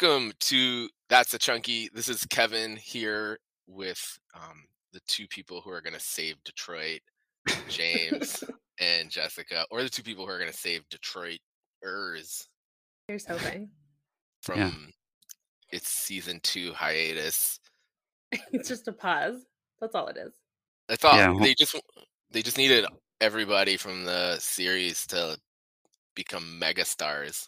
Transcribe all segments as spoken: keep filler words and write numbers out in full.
welcome to That's a Chunky. This is Kevin here with um, the two people who are going to save Detroit, James and Jessica, or the two people who are going to save Detroiters Here's hoping. from Yeah. its season two hiatus. It's just a pause. That's all it is. I thought Yeah, well- they just they just needed everybody from the series to become megastars.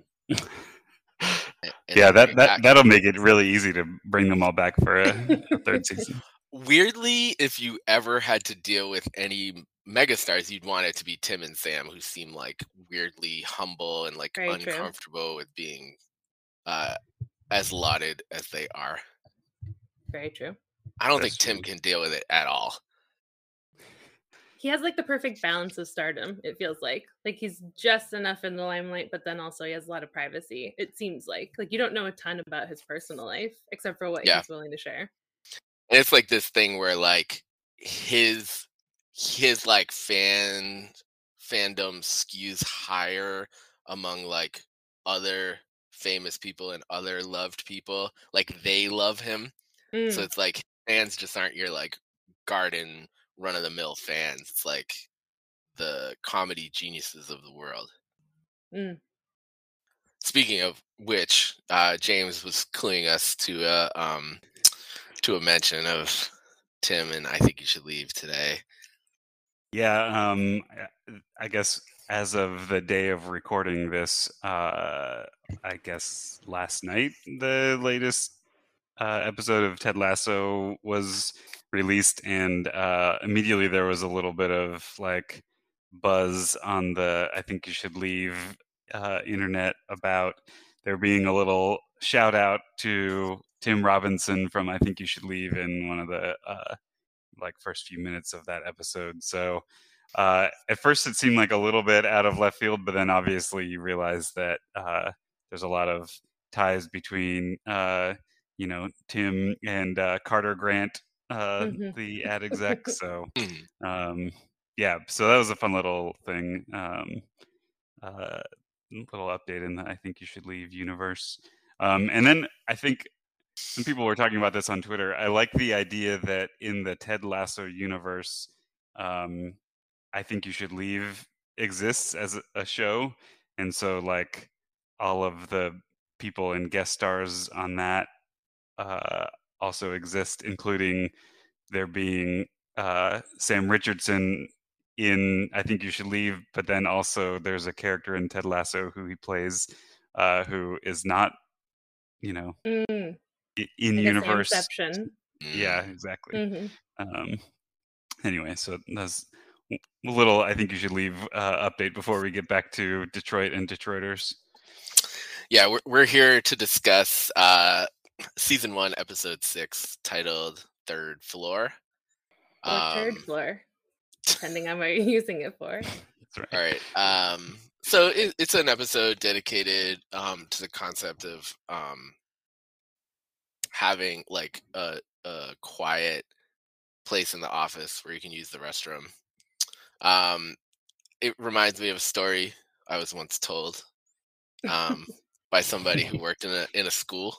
And yeah, then that, bring that, back- that'll make it really easy to bring them all back for a, a third season. Weirdly, if you ever had to deal with any megastars, you'd want it to be Tim and Sam, who seem like weirdly humble and like Very true. uncomfortable with being uh, as lauded as they are. Very true. I don't That's think Tim true. can deal with it at all. He has like the perfect balance of stardom, it feels like. Like he's just enough in the limelight, but then also he has a lot of privacy. It seems like. Like you don't know a ton about his personal life, except for what Yeah. he's willing to share. And it's like this thing where like his his like fan fandom skews higher among like other famous people and other loved people. Like they love him. Mm. So it's like fans just aren't your like garden run of the mill fans. It's like the comedy geniuses of the world. Mm. Speaking of which, uh, James was cluing us to a um, to a mention of Tim and I Think You Should Leave today. Yeah, um, I guess as of the day of recording this, uh, I guess last night, the latest uh, episode of Ted Lasso was released, and uh, immediately there was a little bit of like buzz on the I Think You Should Leave uh, internet about there being a little shout out to Tim Robinson from I Think You Should Leave in one of the uh, like first few minutes of that episode. So uh, at first it seemed like a little bit out of left field, but then obviously you realize that uh, there's a lot of ties between uh, you know Tim and uh, Carter Grant, uh, Mhm. the ad exec. So Mhm. um, yeah, so that was a fun little thing. Um, uh, little update in the I Think You Should Leave universe. Um, and then I think some people were talking about this on Twitter. I like the idea that in the Ted Lasso universe, um, I Think You Should Leave exists as a- a show. And so, like, all of the people and guest stars on that uh, also exist, including there being uh, Sam Richardson in I Think You Should Leave, but then also there's a character in Ted Lasso who he plays uh, who is not, you know, Mm. i- in Like a universe. Samception. Yeah, Mm. exactly. hmm Um, anyway, so that's a little I Think You Should Leave uh, update before we get back to Detroit and Detroiters. Yeah, we're we're here to discuss uh, season one, episode six, titled "Third Floor." Or third Um, floor, depending on what you're using it for. That's right. All right. Um, so it, it's an episode dedicated um, to the concept of um, having like a, a quiet place in the office where you can use the restroom. Um, it reminds me of a story I was once told um, by somebody who worked in a in a school.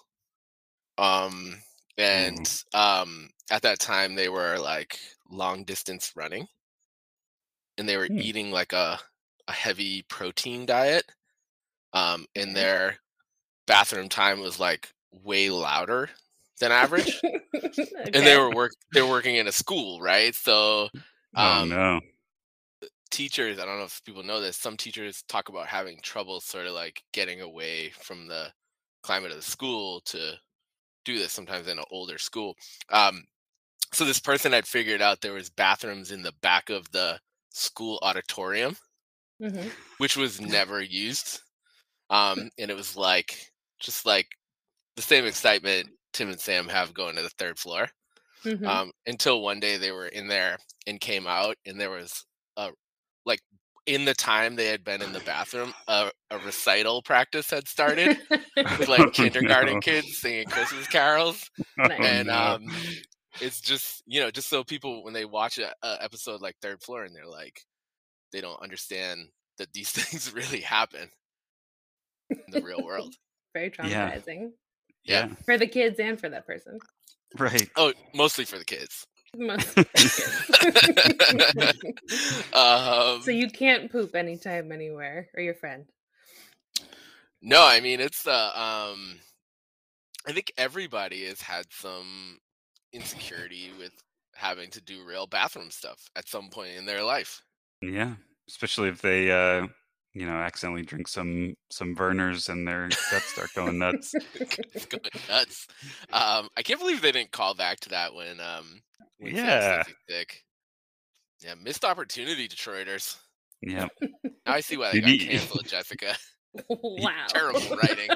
Um, and um, at that time, they were like long distance running, and they were Hmm. eating like a a heavy protein diet. Um, and Okay. their bathroom time was like way louder than average. And they Okay. were work they were working in a school, right? So Oh um, no. teachers, I don't know if people know this, some teachers talk about having trouble sort of like getting away from the climate of the school to do this sometimes in an older school. Um, so this person had figured out there was bathrooms in the back of the school auditorium, hmm which was never used. Um, and it was like just like the same excitement Tim and Sam have going to the third floor. hmm Um, until one day they were in there and came out, and there was a like in the time they had been in the bathroom, a, a recital practice had started with like Oh, kindergarten no. kids singing Christmas carols. Nice. Oh, And no. um, it's just, you know, just so people when they watch a, a episode like Third Floor and they're like, they don't understand that these things really happen in the real world. Very Yeah. traumatizing Yeah. Yeah. for the kids and for that person. Right. Oh, mostly for the kids. Mostly for the kids. um, So you can't poop anytime, anywhere, or your friend. no, I mean it's the. Um, I think everybody has had some insecurity with having to do real bathroom stuff at some point in their life. Yeah. Especially if they, uh, you know, accidentally drink some some Vernors and their guts start going nuts. It's going nuts. Um, I can't believe they didn't call back to that when um when Sam Yeah. Stacey sick. Yeah, missed opportunity, Detroiters. Yeah. Now I see why they Did got he- canceled, Jessica. Wow. Terrible writing.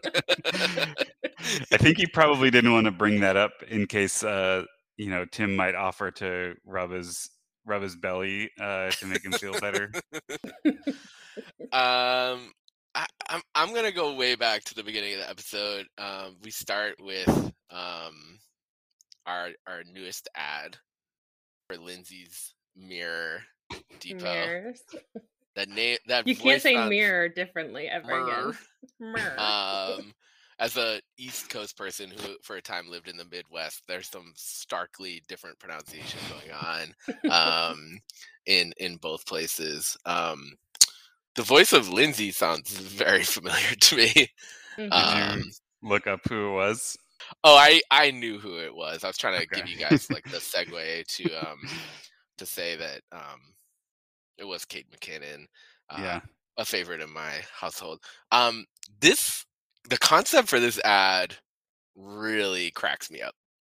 I think he probably didn't want to bring that up in case, uh, you know, Tim might offer to rub his rub his belly uh, to make him feel better. Um, I, I'm I'm gonna go way back to the beginning of the episode. Um, we start with um our our newest ad for Lindsay's Mirror Depot. Mirrors. That name that You can't voice say sounds mirror differently ever Mirror. again. Mirror. Um, as a East Coast person who for a time lived in the Midwest, there's some starkly different pronunciation going on um, in in both places. Um, the voice of Lindsay sounds very familiar to me. Mhm. Um, Did you look up who it was? oh, I I knew who it was. I was trying to Okay. give you guys like the segue to um to say that um it was Kate McKinnon. Uh, Yeah. a favorite in my household. Um, this the concept for this ad really cracks me up.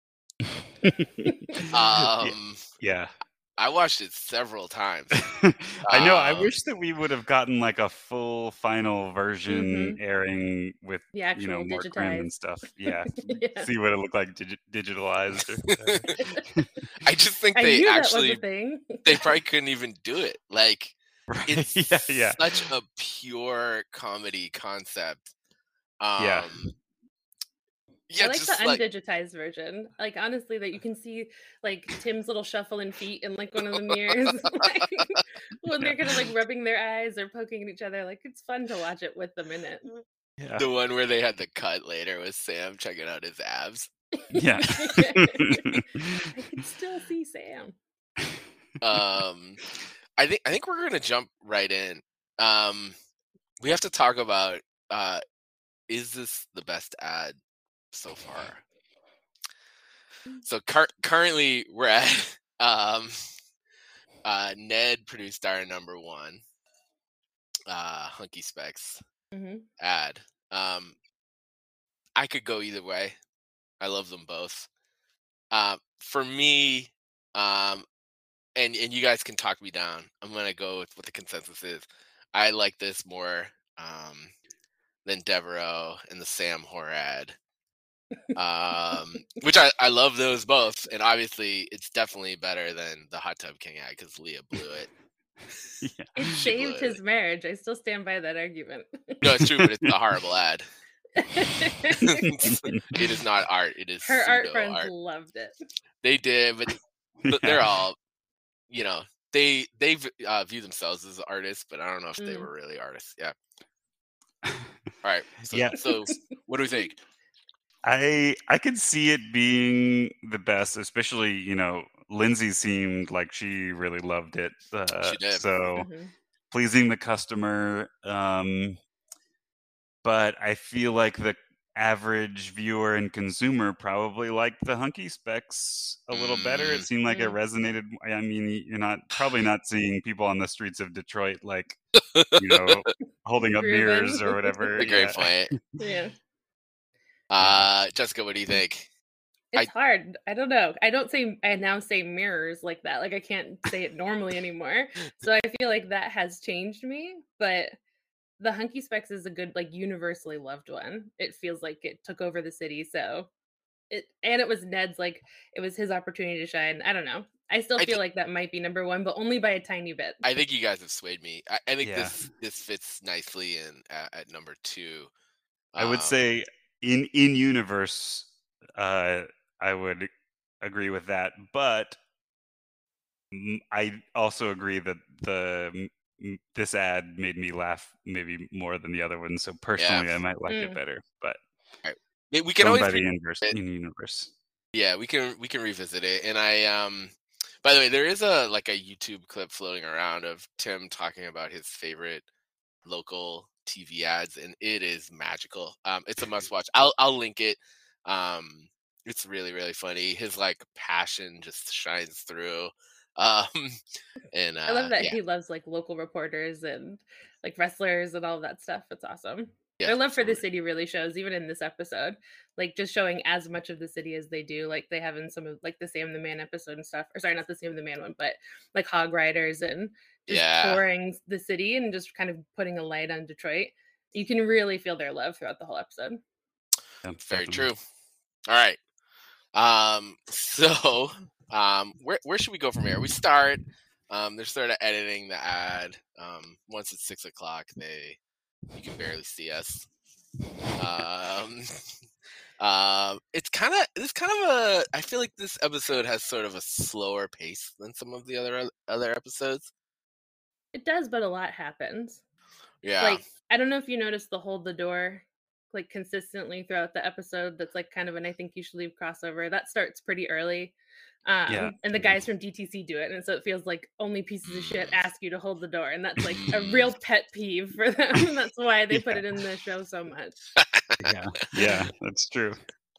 Um, yeah. I watched it several times. I know. I Um, wish that we would have gotten like a full final version Mhm. airing with The you know actual more Grimm and digitized. stuff. Yeah. Yeah. See what it looked like digi- digitalized. Or whatever. I just think I they knew actually that was a thing. they probably couldn't even do it. Like Right. it's yeah. Yeah. such a pure comedy concept. Um, Yeah. yeah, I like just the like undigitized version. Like honestly, that you can see like Tim's little shuffling feet in like one of the mirrors, like, when they're kind of like rubbing their eyes or poking at each other. Like it's fun to watch it with them in it. Yeah. the one where they had the cut later with Sam checking out his abs. Yeah. I can still see Sam. Um, I think I think we're gonna jump right in. Um, we have to talk about uh, is this the best ad so far? So cur- currently we're at um, uh, Ned produced our number one uh, Hunky Specs hmm ad. Um, I could go either way. I love them both. Uh, for me, um, and and you guys can talk me down. I'm gonna go with what the consensus is. I like this more um, than Devereaux and the Sam Horad, um, which I, I love those both, and obviously it's definitely better than the Hot Tub King ad because Leah blew it. Yeah. It She blew saved it. his marriage. I still stand by that argument. No, it's true, but it's a horrible ad. It is not art. It is Her art pseudo friends art. loved it. They did, but Yeah. they're all, you know, they they v- uh, view themselves as artists, but I don't know if they Mm. were really artists. Yeah. All right. So, Yeah. So, what do we think? I I could see it being the best, especially you know Lindsay seemed like she really loved it. Uh, She did. So Mhm. pleasing the customer, um, but I feel like the average viewer and consumer probably liked the Hunky Specs a little better. It Mm. seemed like it Mm. resonated. I mean, you're not probably not seeing people on the streets of Detroit like you know holding up Groovin'. mirrors or whatever. A great Yeah. point. Yeah. Uh, Jessica, what do you think? It's hard. I don't know. I don't say I now say mirrors like that. Like I can't say it normally anymore. So I feel like that has changed me. But the Hunky Specs is a good, like universally loved one. It feels like it took over the city. So it and it was Ned's like it was his opportunity to shine. I don't know. I still I feel thi- like that might be number one, but only by a tiny bit. I think you guys have swayed me. I, I think Yeah. this this fits nicely in at, at number two. I would Um, say in in universe, uh, I would agree with that, but m- I also agree that the m- this ad made me laugh maybe more than the other one. So personally, Yeah. I might like Mm. it better. But We we can owned always by the re- universe. universe. yeah, we can we can revisit it. And I um by the way, there is a like a YouTube clip floating around of Tim talking about his favorite local T V ads, and it is magical. Um, it's a must watch. I'll I'll link it. Um, it's really really funny. His like passion just shines through. Um, and uh, I love that yeah, he loves like local reporters and like wrestlers and all of that stuff. It's awesome. yeah, Their love for the it's city really shows, even in this episode. Like just showing as much of the city as they do, like they have in some of like the Sam the Man episode and stuff. Or sorry, not the Sam the Man one, but like Hog Riders and just Yeah. touring the city and just kind of putting a light on Detroit. You can really feel their love throughout the whole episode. Yeah, very definitely. true. All right. Um, so um, where where should we go from here? We start. Um, they're sort of editing the ad. Um, once it's six o'clock, they you can barely see us. Um, um, it's kind of it's kind of a. I feel like this episode has sort of a slower pace than some of the other other episodes. It does, but a lot happens. Yeah, Like, I don't know if you noticed the hold the door like consistently throughout the episode. That's like kind of an I think you should leave crossover. That starts pretty early. Um, Yeah. and the guys from D T C do it. And so it feels like only pieces of shit ask you to hold the door. And that's like a real pet peeve for them. And that's why they put Yeah. it in the show so much. Yeah, yeah, that's true.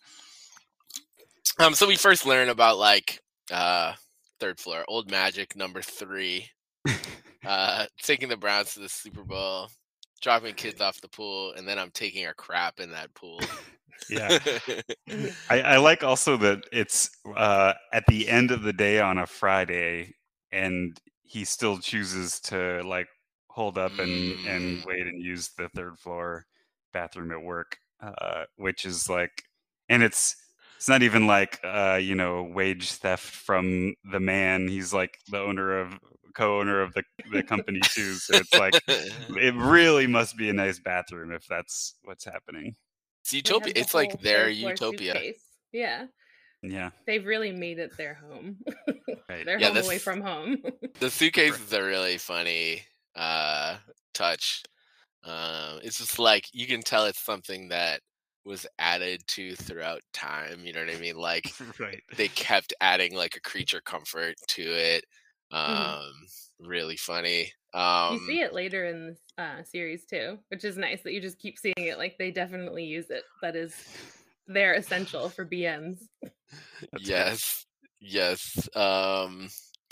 Um, so we first learn about like uh third floor, old magic number three, uh, taking the Browns to the Super Bowl, dropping kids off the pool, and then I'm taking a crap in that pool. Yeah. I, I like also that it's uh, at the end of the day on a Friday, and he still chooses to like hold up and, and Mm. wait and use the third floor bathroom at work, uh, which is like, and it's it's not even like uh, you know wage theft from the man. He's like the owner of co-owner of the the company too. So it's like it really must be a nice bathroom if that's what's happening. It's They utopia. have the It's like whole their third floor utopia. suitcase. Yeah. Yeah. They've really made it their home. Right. Their Yeah, home this- away from home. The suitcase is a really funny uh, touch. Um, it's just like you can tell it's something that was added to throughout time. You know what I mean? Like Right. they kept adding like a creature comfort to it. Um, Mhm. Really funny. Um, You see it later in the uh, series too, which is nice that you just keep seeing it. Like they definitely use it. That is, they're essential for B Ms. That's yes, yes. Um,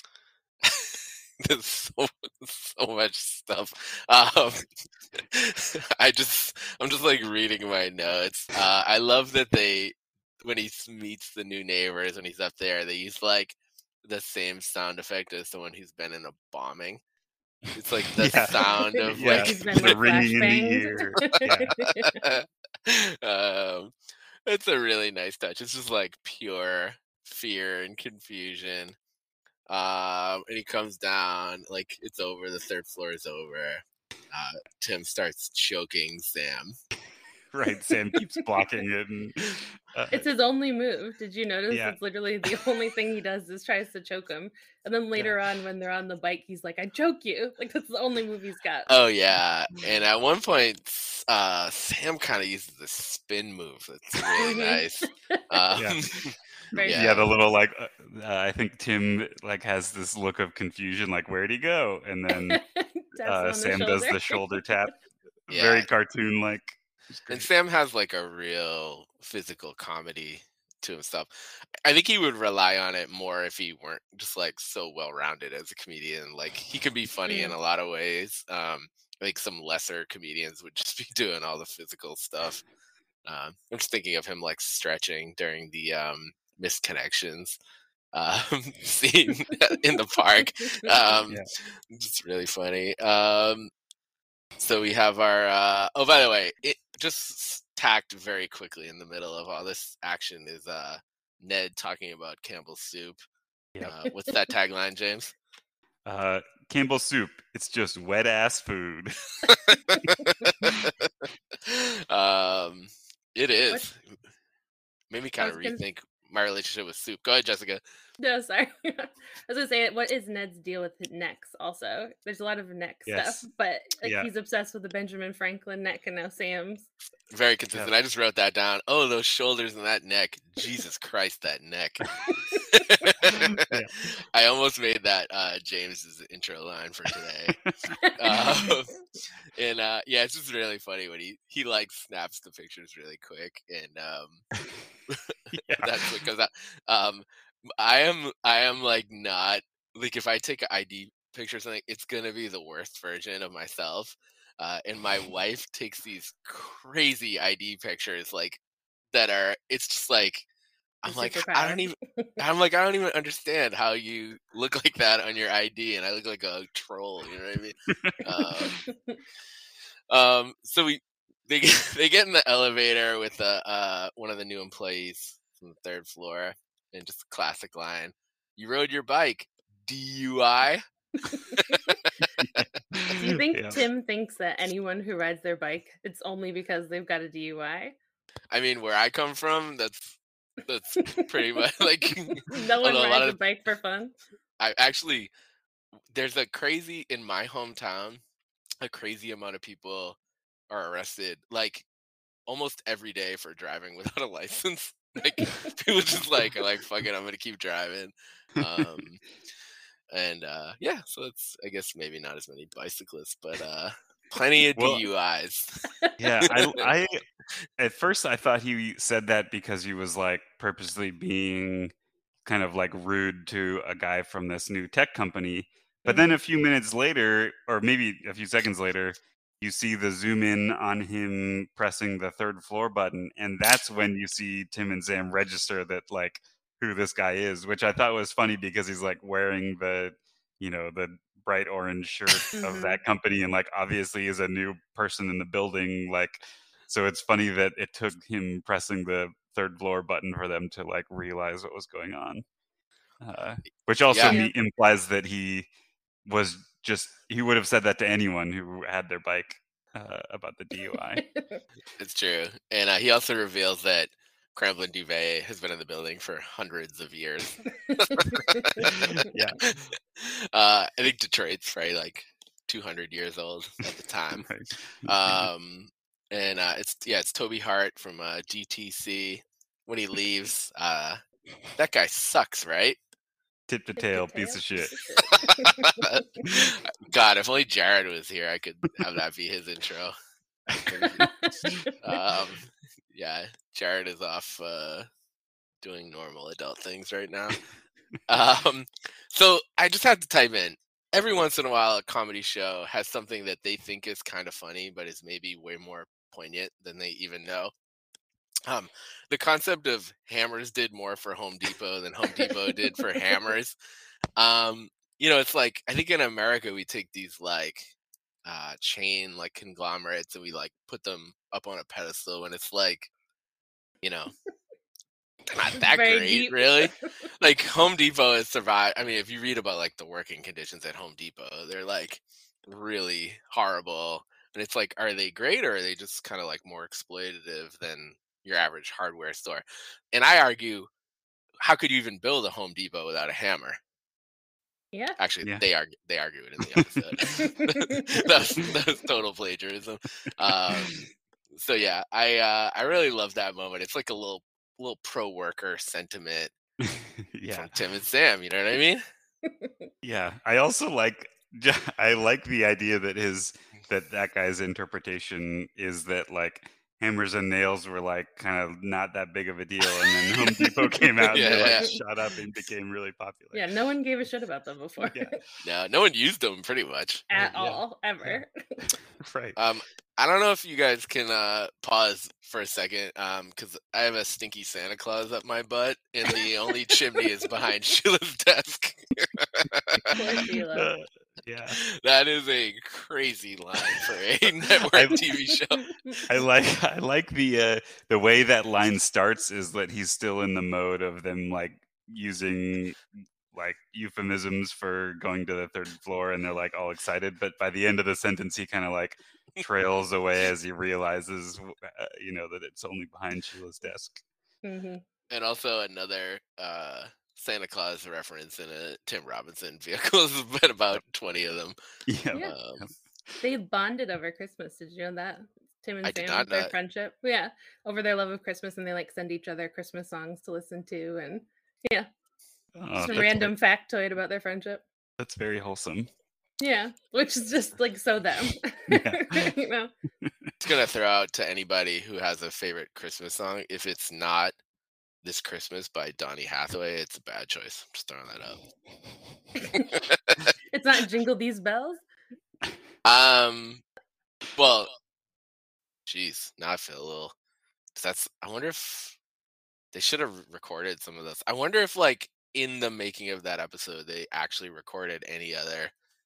there's so so much stuff. Um, I just I'm just like reading my notes. Uh, I love that they when he meets the new neighbors when he's up there, they use like the same sound effect as someone who's been in a bombing. It's like the Yeah. sound of Yeah. like He's been The like ringing in the flashbanged. um, it's a really nice touch. It's just like pure fear and confusion. Um, and he comes down, like it's over. The third floor is over. Uh, Tim starts choking Sam. Right. Sam keeps blocking it. And, uh, It's his only move. Did you notice? Yeah. It's literally the only thing he does is tries to choke him. And then later on, when they're on the bike, he's like, "I choke you." Like that's the only move he's got. Oh yeah, and at one point, uh, Sam kind of uses the spin move. That's really Mhm. nice. Um, Yeah. Very yeah. yeah. The little like, uh, uh, I think Tim like has this look of confusion, like where'd he go? And then Taps him uh, on the Sam does shoulder. the shoulder tap, Yeah. very cartoon like. And Sam has like a real physical comedy to himself. I think he would rely on it more if he weren't just like so well rounded as a comedian. Like he could be funny in Mm. a lot of ways. Um, I think some lesser comedians would just be doing all the physical stuff. Um, I'm just thinking of him like stretching during the um, missed connections um, scene in the park. Um, Yeah. Just really funny. Um, so we have our. Uh, oh, by the way, it just tacked very quickly in the middle of all this action is uh, Ned talking about Campbell's soup. Yep. Uh, what's that tagline, James? Uh, Campbell's soup. It's just wet ass food. um, it is. Made me kind of was gonna- rethink my relationship with soup. Go ahead, Jessica. No, sorry. I was gonna say, what is Ned's deal with necks? Also, there's a lot of neck Yes. stuff, but like Yeah. he's obsessed with the Benjamin Franklin neck, and now Sam's. Very consistent. I just wrote that down. Oh, those shoulders and that neck. Jesus Christ, that neck. Yeah. I almost made that uh, James's intro line for today. um, and uh, yeah, it's just really funny when he he like snaps the pictures really quick, and um, Yeah. that's what goes out. Um, I am I am like not like if I take an I D picture or something, it's gonna be the worst version of myself. Uh, and my wife takes these crazy I D pictures like that are. It's just like I'm Your like I superpower. don't even. I'm like I don't even understand how you look like that on your I D, and I look like a troll. You know what I mean? Um, um, so we they get, they get in the elevator with uh, uh one of the new employees from the third floor, and just a classic line: "You rode your bike, D U I." Do you think Yeah. Tim thinks that anyone who rides their bike, it's only because they've got a D U I? I mean, where I come from, that's that's pretty much like No one although a lot rides a of bike for fun. I actually there's a crazy in my hometown, a crazy amount of people are arrested like almost every day for driving without a license. Like people just like are like fuck it, I'm gonna keep driving. Um and uh yeah, so it's I guess maybe not as many bicyclists, but uh plenty of Well, D U Is. yeah, I, I at first I thought he said that because he was like purposely being kind of like rude to a guy from this new tech company. But then Mhm. a few minutes later, or maybe a few seconds later, you see the zoom in on him pressing the third floor button, and that's when you see Tim and Sam register that like who this guy is, which I thought was funny because he's like wearing the, you know, the bright orange shirt of Mhm. that company, and like obviously is a new person in the building, like. So it's funny that it took him pressing the third floor button for them to like realize what was going on, uh, which also Yeah. me- implies that he was just he would have said that to anyone who had their bike uh, about the D U I. It's true. And uh, he also reveals that Cramplin Duvet has been in the building for hundreds of years. Yeah. Uh, I think Detroit's probably like two hundred years old at the time. Right. Um, and uh, it's, yeah, it's Toby Hart from uh, G T C. When he leaves, uh, that guy sucks, right? Tip to tail, piece of shit. God, if only Jared was here, I could have that be his intro. um, yeah, Jared is off uh, doing normal adult things right now. um, so I just have to type in. Every once in a while, a comedy show has something that they think is kind of funny, but is maybe way more poignant than they even know. Um, the concept of Hammers did more for Home Depot than Home Depot did for Hammers. Um, you know, it's like I think in America we take these like uh chain like conglomerates and we like put them up on a pedestal and it's like, you know, they're not that Very great, deep. really. Like Home Depot has survived. I mean, if you read about like the working conditions at Home Depot, they're like really horrible. And it's like, are they great or are they just kind of like more exploitative than your average hardware store? And I argue, how could you even build a Home Depot without a hammer? Yeah. Actually, Yeah. they argue they argue it in the episode. that, was, that was total plagiarism. Um, so yeah, I uh, I really love that moment. It's like a little little pro worker sentiment Yeah. from Tim and Sam. You know what I mean? Yeah. I also like I like the idea that his that that guy's interpretation is that like hammers and nails were like kind of not that big of a deal, and then Home Depot came out and they Yeah. like shot up and became really popular. Yeah, no one gave a shit about them before. Yeah. No, no one used them pretty much. At Yeah. all, ever. Right. Um, I don't know if you guys can uh, pause for a second, um, because I have a stinky Santa Claus up my butt, and the only chimney is behind Sheila's desk. Poor Sheila. Uh, yeah. That is a crazy line for a network I- T V show. I like I like the uh, the way that line starts is that he's still in the mode of them like using like euphemisms for going to the third floor, and they're like all excited. But by the end of the sentence, he kind of like trails away as he realizes, uh, you know, that it's only behind Sheila's desk. Mhm. and also another uh, Santa Claus reference in a Tim Robinson vehicle. There's been about twenty of them. Yeah. Yeah. Um, They bonded over Christmas. Did you know that? Tim and I did Sam, not know their that. friendship. Yeah. Over their love of Christmas, and they like send each other Christmas songs to listen to, and yeah. Oh, Just a that's random very, factoid about their friendship. that's very wholesome. Yeah. Which is just like so them. Yeah. You know? It's gonna throw out to anybody who has a favorite Christmas song. If it's not "This Christmas" by Donny Hathaway, it's a bad choice. I'm just throwing that up. It's not Jingle These Bells? Um, well, geez, now I feel a little. 'Cause that's. I wonder if they should have recorded some of those. I wonder if, like, in the making of that episode, they actually recorded any other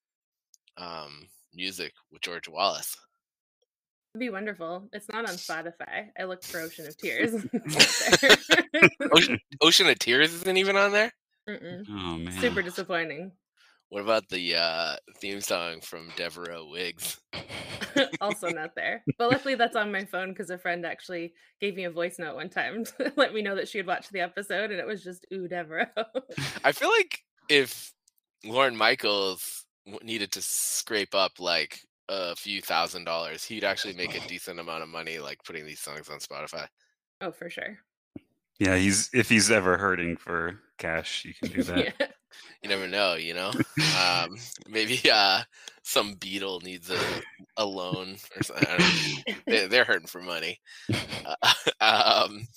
um music with George Wallace. It'd be wonderful. It's not on Spotify. I looked for Ocean of Tears. It's not there. Ocean, Ocean of Tears isn't even on there. Mm-mm. Oh man. Super disappointing. What about the uh, theme song from Devereaux Wiggs? Also not there. But luckily that's on my phone because a friend actually gave me a voice note one time to let me know that she had watched the episode, and it was just ooh Devereaux. I feel like if Lorne Michaels w- needed to scrape up like a few thousand dollars, he'd actually make a decent amount of money, like putting these songs on Spotify. Oh, for sure. Yeah, he's if he's ever hurting for cash, you can do that. Yeah. You never know, you know. Um, maybe uh, some Beatle needs a, a loan or something. I don't know. They, they're hurting for money. Uh, um,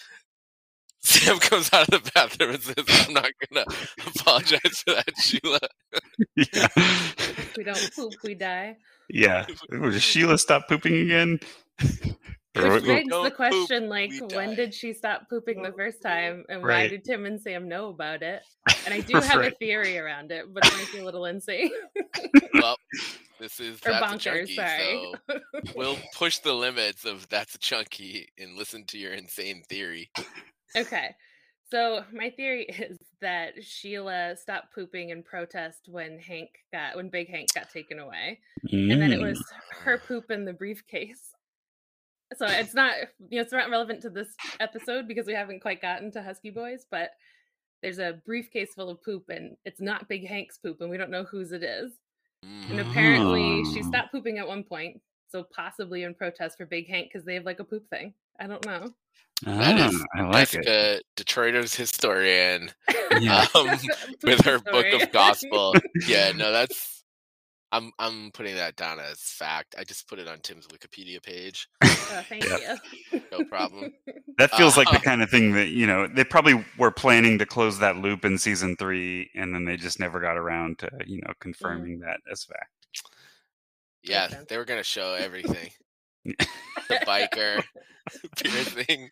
Sam comes out of the bathroom and says, "I'm not gonna apologize for that, Sheila." Yeah. If we don't poop, we die. Yeah. Does Sheila stop pooping again? Or Which what- begs Don't the poop, question, like, we when die. did she stop pooping the first time, and why Right. did Tim and Sam know about it? And I do have Right. a theory around it, but it might be a little insane. Well, this is Or That's a bonkers, Chunky, sorry. so we'll push the limits of That's a Chunky and listen to your insane theory. Okay. So my theory is that Sheila stopped pooping in protest when Hank got when Big Hank got taken away. And then it Mm. was her poop in the briefcase. So it's not, you know, it's not relevant to this episode because we haven't quite gotten to Husky Boys, but there's a briefcase full of poop and it's not Big Hank's poop and we don't know whose it is. And Mm. apparently she Oh. stopped pooping at one point, so possibly in protest for Big Hank because they have like a poop thing. I don't know. That Ah, is I like it. Jessica, Detroiters historian, Yeah. um, Poop with her book story. of gospel. Yeah, no, that's. I'm I'm putting that down as fact. I just put it on Tim's Wikipedia page. Oh, thank Yeah. you. No problem. That feels like the Uh, kind of thing that, you know, they probably were planning to close that loop in season three, and then they just never got around to, you know, confirming that as fact. Yeah, sense. they were gonna show everything. Yeah. The biker, piercing,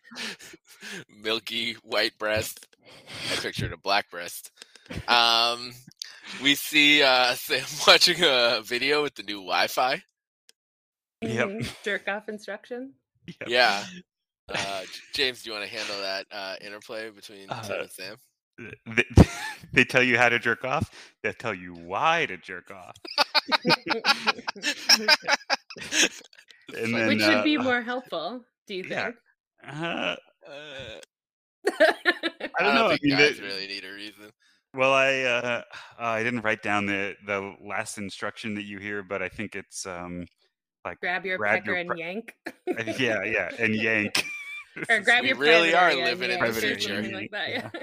milky white breast. I pictured a black breast. Um, we see uh, Sam watching a video with the new Wi-Fi. Yep. Mhm. Jerk off instruction. Yep. Yeah. Uh, James, do you want to handle that uh, interplay between Tim Uh, and Sam? They, they tell you how to jerk off. They tell you why to jerk off. And then, Which should uh, be more helpful, do you yeah. think? Uh, Uh, I I don't don't know. I think mean, guys they- really need a reason. well, I uh, I didn't write down the the last instruction that you hear, but I think it's um like Grab your Grab pecker your and pre- yank. I think- yeah, yeah, and yank. Or grab We your really private are area and living in yank, the or future. something like that. Yeah.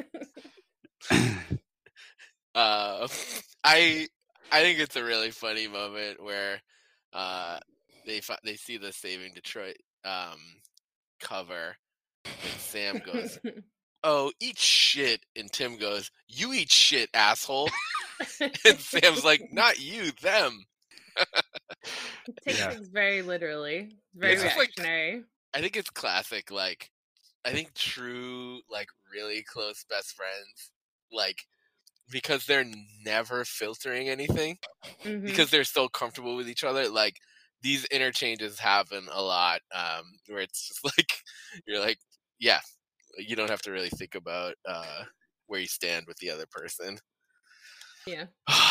Uh, I I think it's a really funny moment where uh, they fi- they see the Saving Detroit um, cover, and Sam goes, "Oh, eat shit," and Tim goes, "You eat shit, asshole," and Sam's like, "Not you, them." Takes Yeah. things very literally. Very It's just like- reactionary. I think it's classic. Like, I think true, like, really close best friends, like, because they're never filtering anything, Mhm. because they're so comfortable with each other. Like, these interchanges happen a lot, um, where it's just like you're like, yeah, you don't have to really think about uh, where you stand with the other person. Yeah.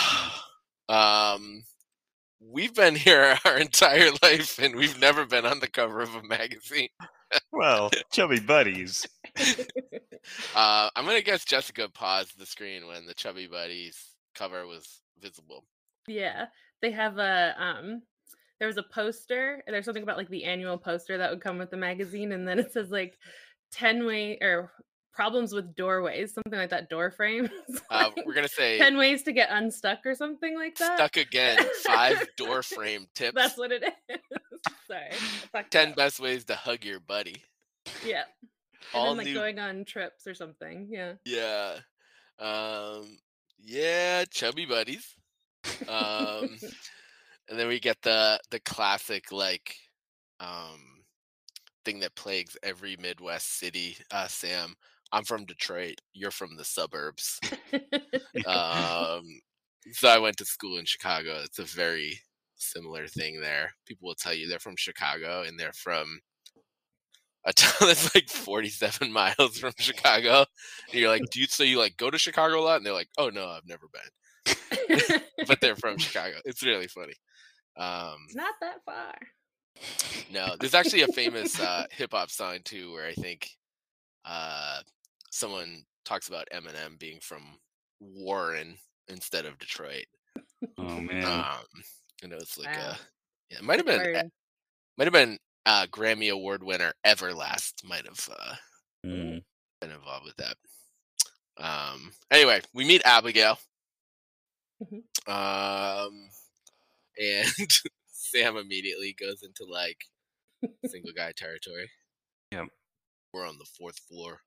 um, we've been here our entire life, and we've never been on the cover of a magazine. Well, chubby buddies. uh, I'm gonna guess Jessica paused the screen when the Chubby Buddies cover was visible. Yeah, they have a um. There was a poster. There's something about like the annual poster that would come with the magazine, and then it says like ten way or problems with doorways, something like that. Door frames. Uh, we're gonna say ten ways to get unstuck or something like that. Stuck again. Five door frame tips. That's what it is. Sorry. Ten best ways to hug your buddy. Yeah. And All then, like new... going on trips or something. Yeah. Yeah. Um. Yeah. Chubby Buddies. Um. And then we get the the classic like um thing that plagues every Midwest city. Uh, Sam, I'm from Detroit. You're from the suburbs. um. So I went to school in Chicago. It's a very similar thing there. People will tell you they're from Chicago and they're from a town that's like forty-seven miles from Chicago. And you're like, do you so you like go to Chicago a lot? And they're like, oh no, I've never been. But they're from Chicago. It's really funny. Um, it's not that far. No, there's actually a famous uh, hip hop song too, where I think uh, someone talks about Eminem being from Warren instead of Detroit. Oh man! Um, I know it's like wow. uh, yeah, it might have been Word. might have been uh, Grammy Award winner Everlast might have uh, Mm. been involved with that. Um, anyway, we meet Abigail. Mhm. Um, and Sam immediately goes into like single guy territory. Yep. We're on the fourth floor.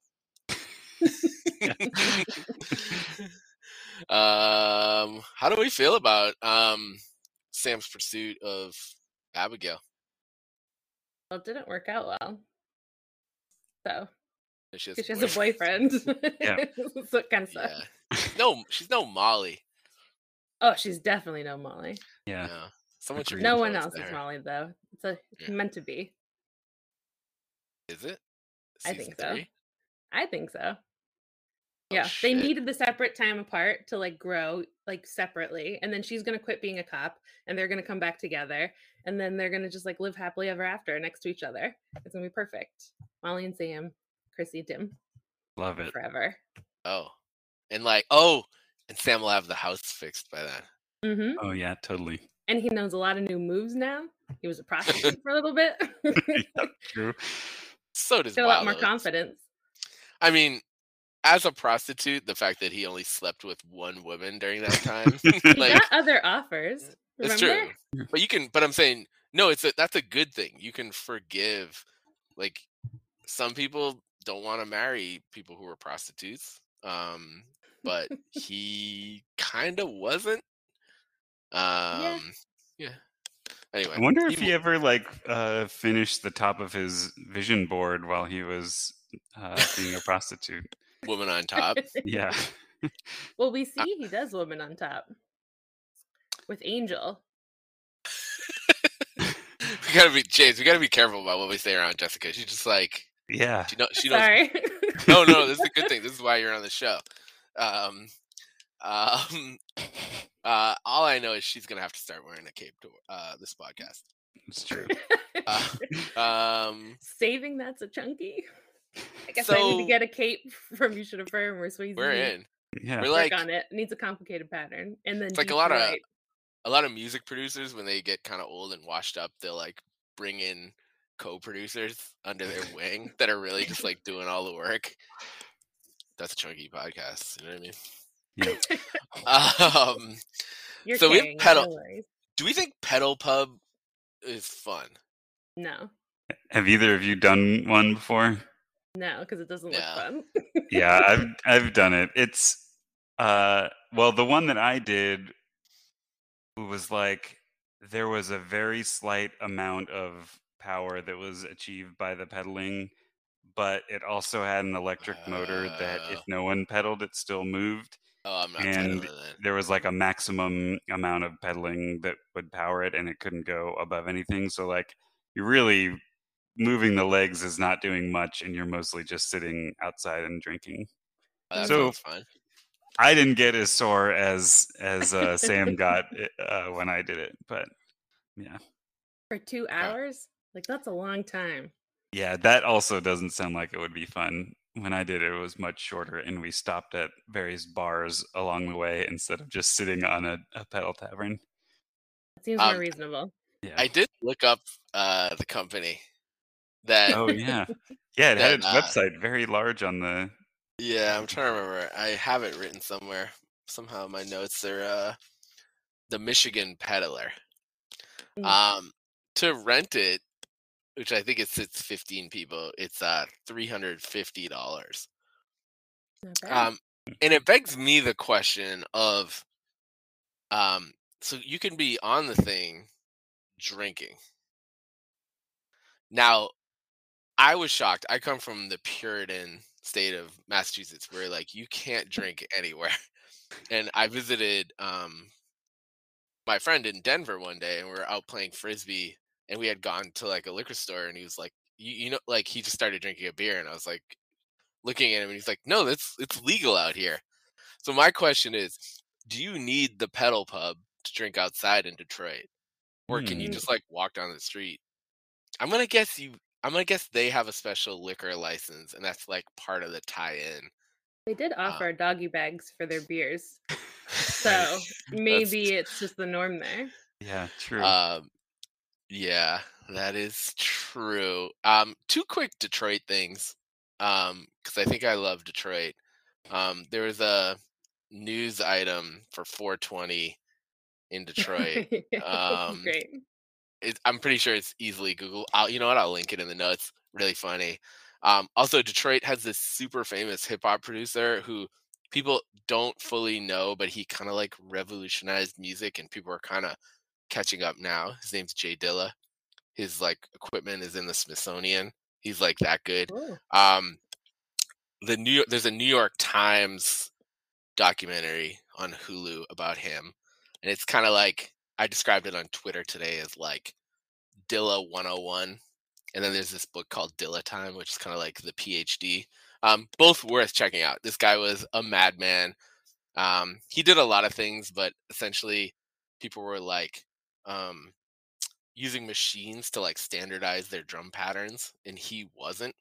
um, how do we feel about um Sam's pursuit of Abigail? Well, it didn't work out well. So She has, she has a boyfriend. Yeah. So it kind of sucks. Yeah. No, she's no Molly. Oh, she's definitely no Molly. Yeah. No, someone should Agreed. No one propose else to is her. Molly though. It's a it's Yeah. meant to be. Is it? I think Season so. three? I think so. Oh, Yeah, they shit. needed the separate time apart to like grow like separately, and then she's gonna quit being a cop, and they're gonna come back together, and then they're gonna just like live happily ever after next to each other. It's gonna be perfect. Molly and Sam, Chrissy, Tim, Love it. forever. Oh, and like oh, and Sam will have the house fixed by then. Mm-hmm. Oh yeah, totally. And he knows a lot of new moves now. He was a prostitute for a little bit. Yep, true. So does Got a lot more Wallows. confidence. I mean, as a prostitute, the fact that he only slept with one woman during that time, He like got other offers. it's Remember? true. But you can. But I'm saying no. It's a that's a good thing. You can forgive. Like some people don't want to marry people who are prostitutes. Um, but he kind of wasn't. Um, yeah. Anyway, I wonder if he- he ever like uh, finished the top of his vision board while he was uh, being a prostitute. woman on top. Yeah. Well, we see he does woman on top with Angel. We gotta be James. We gotta be careful about what we say around Jessica. She's just like Yeah. she know she knows. Sorry. No, no, this is a good thing. This is why you're on the show. Um, um, uh, all I know is she's gonna have to start wearing a cape to uh, this podcast. It's true. Uh, um, Saving that's a chunky. I guess I need So- to get a cape from You Should Affirm or Swayze. we're in. Yeah. We're Work like on it. It needs a complicated pattern. And then It's like a deep lot of- white. a lot of music producers when they get kind of old and washed up. They'll like bring in co-producers under their wing that are really just like doing all the work. That's a chunky podcast. You know what I mean? Yeah. Um, You're so we have carrying it, pedal- no worries. do we think Pedal Pub is fun? No. Have either of you done one before? No, because it doesn't look No. fun. Yeah, I've I've done it. It's uh well, the one that I did was like there was a very slight amount of power that was achieved by the pedaling, but it also had an electric motor that if Oh. no one pedaled, it still moved. Oh, I'm not And pedaling then. There was like a maximum amount of pedaling that would power it, and it couldn't go above anything. So like you're really moving the legs is not doing much, and you're mostly just sitting outside and drinking. Oh, that So- sounds fun. I didn't get as sore as as uh, Sam got uh, when I did it, but yeah, For two hours? Like, that's a long time. yeah, that also doesn't sound like it would be fun. when I did it, it was much shorter, and we stopped at various bars along the way instead of just sitting on a, a pedal tavern. It seems more Um, reasonable. Yeah. I did look up uh, the company that Oh yeah, yeah. It had that its uh, website very large on the. yeah, I'm trying to remember. I have it written somewhere. Somehow my notes are uh, the Michigan Peddler. Mm. Um, to rent it, which I think it sits fifteen people, it's uh three hundred fifty dollars. Not bad. Um, and it begs me the question of, um, so you can be on the thing drinking. Now, I was shocked. I come from the Puritan state of Massachusetts, where like you can't drink anywhere. And I visited um my friend in Denver one day, and we were out playing frisbee, and we had gone to like a liquor store, and he was like, you, you know, like he just started drinking a beer, and I was like looking at him, and he's like, no, that's it's legal out here. So my question is, do you need the pedal pub to drink outside in Detroit, or can you Hmm. just like walk down the street? I'm gonna guess you. I'm gonna guess they have a special liquor license, and that's like part of the tie-in. They did Uh, offer doggy bags for their beers, Right. so maybe that's it's just the norm there. Yeah, true. um, yeah, that is true. Um, two quick Detroit things, um, because I think I love Detroit. Um, there was a news item for four twenty in Detroit. Um, Great. it, I'm pretty sure it's easily Google. I'll, you know what? I'll link it in the notes. Really funny. Um, also, Detroit has this super famous hip hop producer who people don't fully know, but he kind of like revolutionized music, and people are kind of catching up now. His name's Jay Dilla. His like equipment is in the Smithsonian. He's like that good. Cool. Um, the New York, there's a New York Times documentary on Hulu about him, and it's kind of like I described it on Twitter today as like Dilla one oh one. And then there's this book called Dilla Time, which is kind of like the PhD. Um, both worth checking out. This guy was a madman. Um, he did a lot of things, but essentially people were like um, using machines to like standardize their drum patterns, and he wasn't,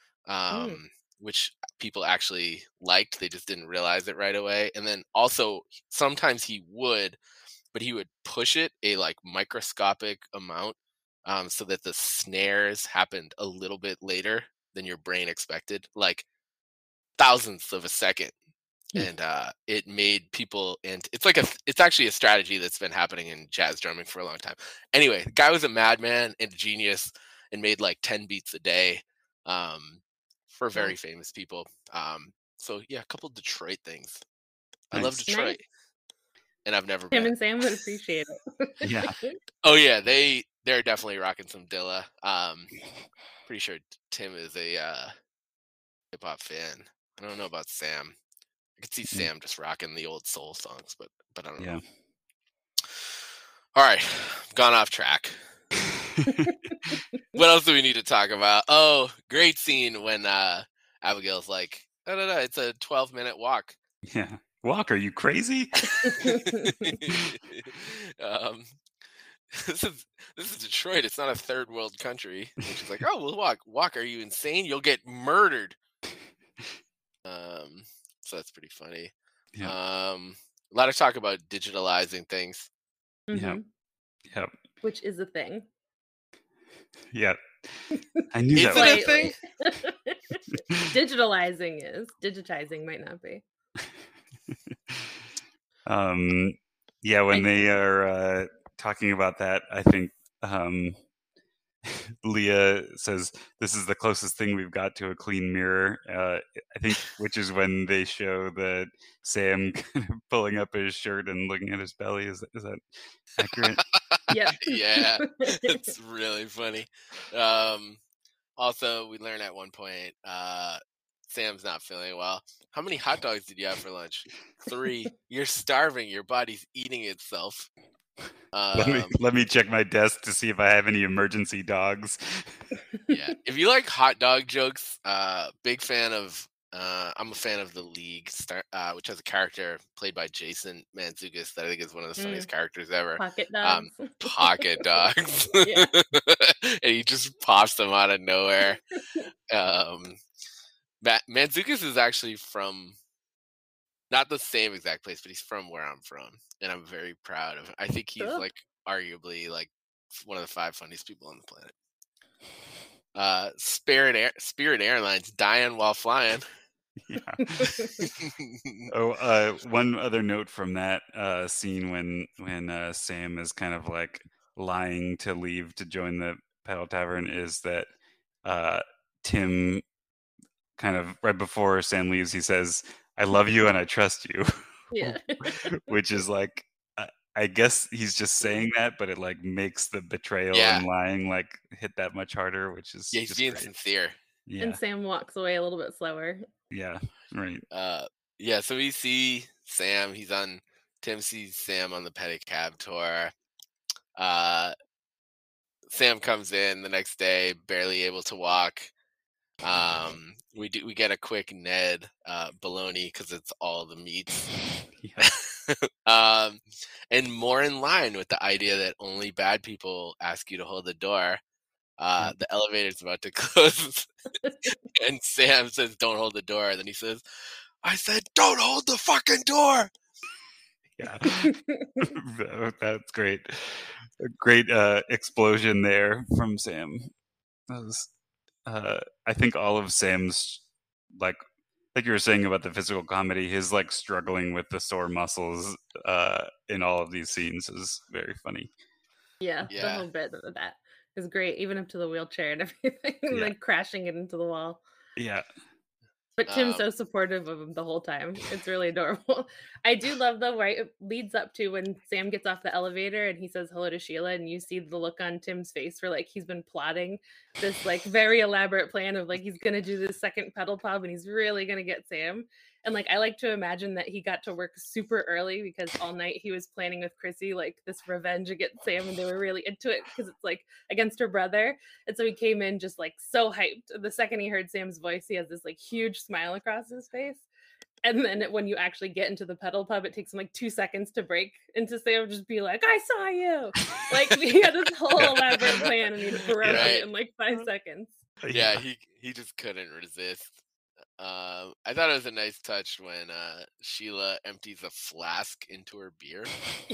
Mm. um, which people actually liked. They just didn't realize it right away. And then also sometimes he would, but he would push it a like microscopic amount, um, so that the snares happened a little bit later than your brain expected, like thousandths of a second. Hmm. And uh, it made people, and it's like a, it's actually a strategy that's been happening in jazz drumming for a long time. Anyway, the guy was a madman and a genius, and made like ten beats a day, um, for Wow. very famous people. Um, so yeah, a couple Detroit things. I love Nice. Detroit, Nice. and I've never Tim been. and Sam would appreciate it. Yeah. Oh yeah, they they're definitely rocking some Dilla. Um, pretty sure Tim is a uh, hip hop fan. I don't know about Sam. I could see Mm. Sam just rocking the old soul songs, but but I don't Yeah. know. All right, gone off track. What else do we need to talk about? Oh, great scene when uh, Abigail's like, no, no, no, it's a twelve minute walk. Yeah. Walk, are you crazy? um, this is this is Detroit. It's not a third world country. And she's like, oh, we'll walk. Walk? Are you insane? You'll get murdered. Um, so that's pretty funny. Yeah. Um, a lot of talk about digitalizing things. Yeah. Mhm. Yep. Which is a thing. Yeah. I knew Is that. it a was- thing? Digitalizing is. Digitizing might not be. um, yeah, when I- they are uh, talking about that, I think um, Leah says, "This is the closest thing we've got to a clean mirror." Uh, I think, which is when they show the Sam kind of pulling up his shirt and looking at his belly. Is is that accurate? Yep. Yeah, it's really funny. Um, also, we learn at one point, uh, Sam's not feeling well. How many hot dogs did you have for lunch? Three. You're starving. Your body's eating itself. let me Um, let me check my desk to see if I have any emergency dogs. yeah. If you like hot dog jokes, uh, big fan of. Uh, I'm a fan of The League, star, uh, which has a character played by Jason Mantzoukas that I think is one of the funniest characters ever. Pocket Um, dogs. Pocket dogs. Yeah. And he just pops them out of nowhere. Um, Ma- Manzukis is actually from not the same exact place, but he's from where I'm from, and I'm very proud of him. I think he's Cool. like arguably like one of the five funniest people on the planet. Uh, Spirit Air- Spirit Airlines dying while flying. Yeah. Oh, uh, one other note from that uh, scene when when uh, Sam is kind of like lying to leave to join the Pedal Tavern is that uh, Tim kind of right before Sam leaves, he says, "I love you and I trust you," Yeah. which is like, I- I guess he's just saying that, but it like makes the betrayal Yeah. and lying like hit that much harder, which is Yeah, he's just being great. sincere. Yeah, And Sam walks away a little bit slower. yeah, right. Uh, yeah, so we see Sam. He's on. Tim sees Sam on the pedicab tour. Uh, Sam comes in the next day, barely able to walk. Um, we do we get a quick Ned uh, bologna because it's all the meats. Yeah. um, and more in line with the idea that only bad people ask you to hold the door. Uh, Yeah. the elevator's about to close, and Sam says, "Don't hold the door." And then he says, "I said, don't hold the fucking door." Yeah, That- that's great. A great uh, explosion there from Sam. That was, uh, I think all of Sam's like, like you were saying about the physical comedy, his like struggling with the sore muscles uh, in all of these scenes is very funny. Yeah, the Yeah. whole bit of that is great, even up to the wheelchair and everything, Yeah. like crashing it into the wall. Yeah, But Tim's Um, so supportive of him the whole time. It's really adorable. I do love though, right? It leads up to when Sam gets off the elevator and he says hello to Sheila, and you see the look on Tim's face for like he's been plotting this like very elaborate plan of like he's gonna do this second pedal pub and he's really gonna get Sam. And like I like to imagine that he got to work super early because all night he was planning with Chrissy like this revenge against Sam, and they were really into it because it's like against her brother. And so he came in just like so hyped. The second he heard Sam's voice, he has this like huge smile across his face. And then when you actually get into the pedal pub, it takes him like two seconds to break into Sam, just be like, "I saw you." Like he had this whole elaborate plan and he broke Right. it in like five seconds. yeah, he he just couldn't resist. Um, I thought it was a nice touch when uh, Sheila empties a flask into her beer.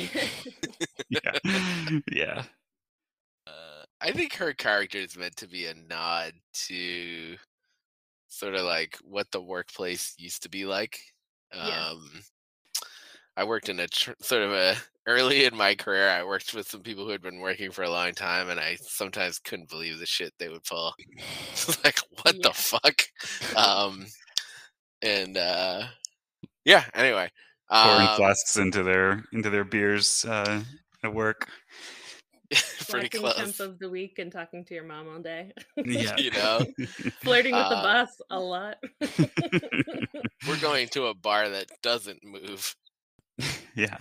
yeah, yeah, Uh, I think her character is meant to be a nod to sort of like what the workplace used to be like. Yeah. Um, I worked in a tr- sort of a early in my career. I worked with some people who had been working for a long time, and I sometimes couldn't believe the shit they would pull. Like, what Yeah. the fuck? Um, and uh, yeah. Anyway, pouring um, flasks into their into their beers uh, at work. pretty Slacking close. temp of the week and talking to your mom all day. Yeah, You know, Flirting with the Uh, boss a lot. we're going to a bar that doesn't move. yeah.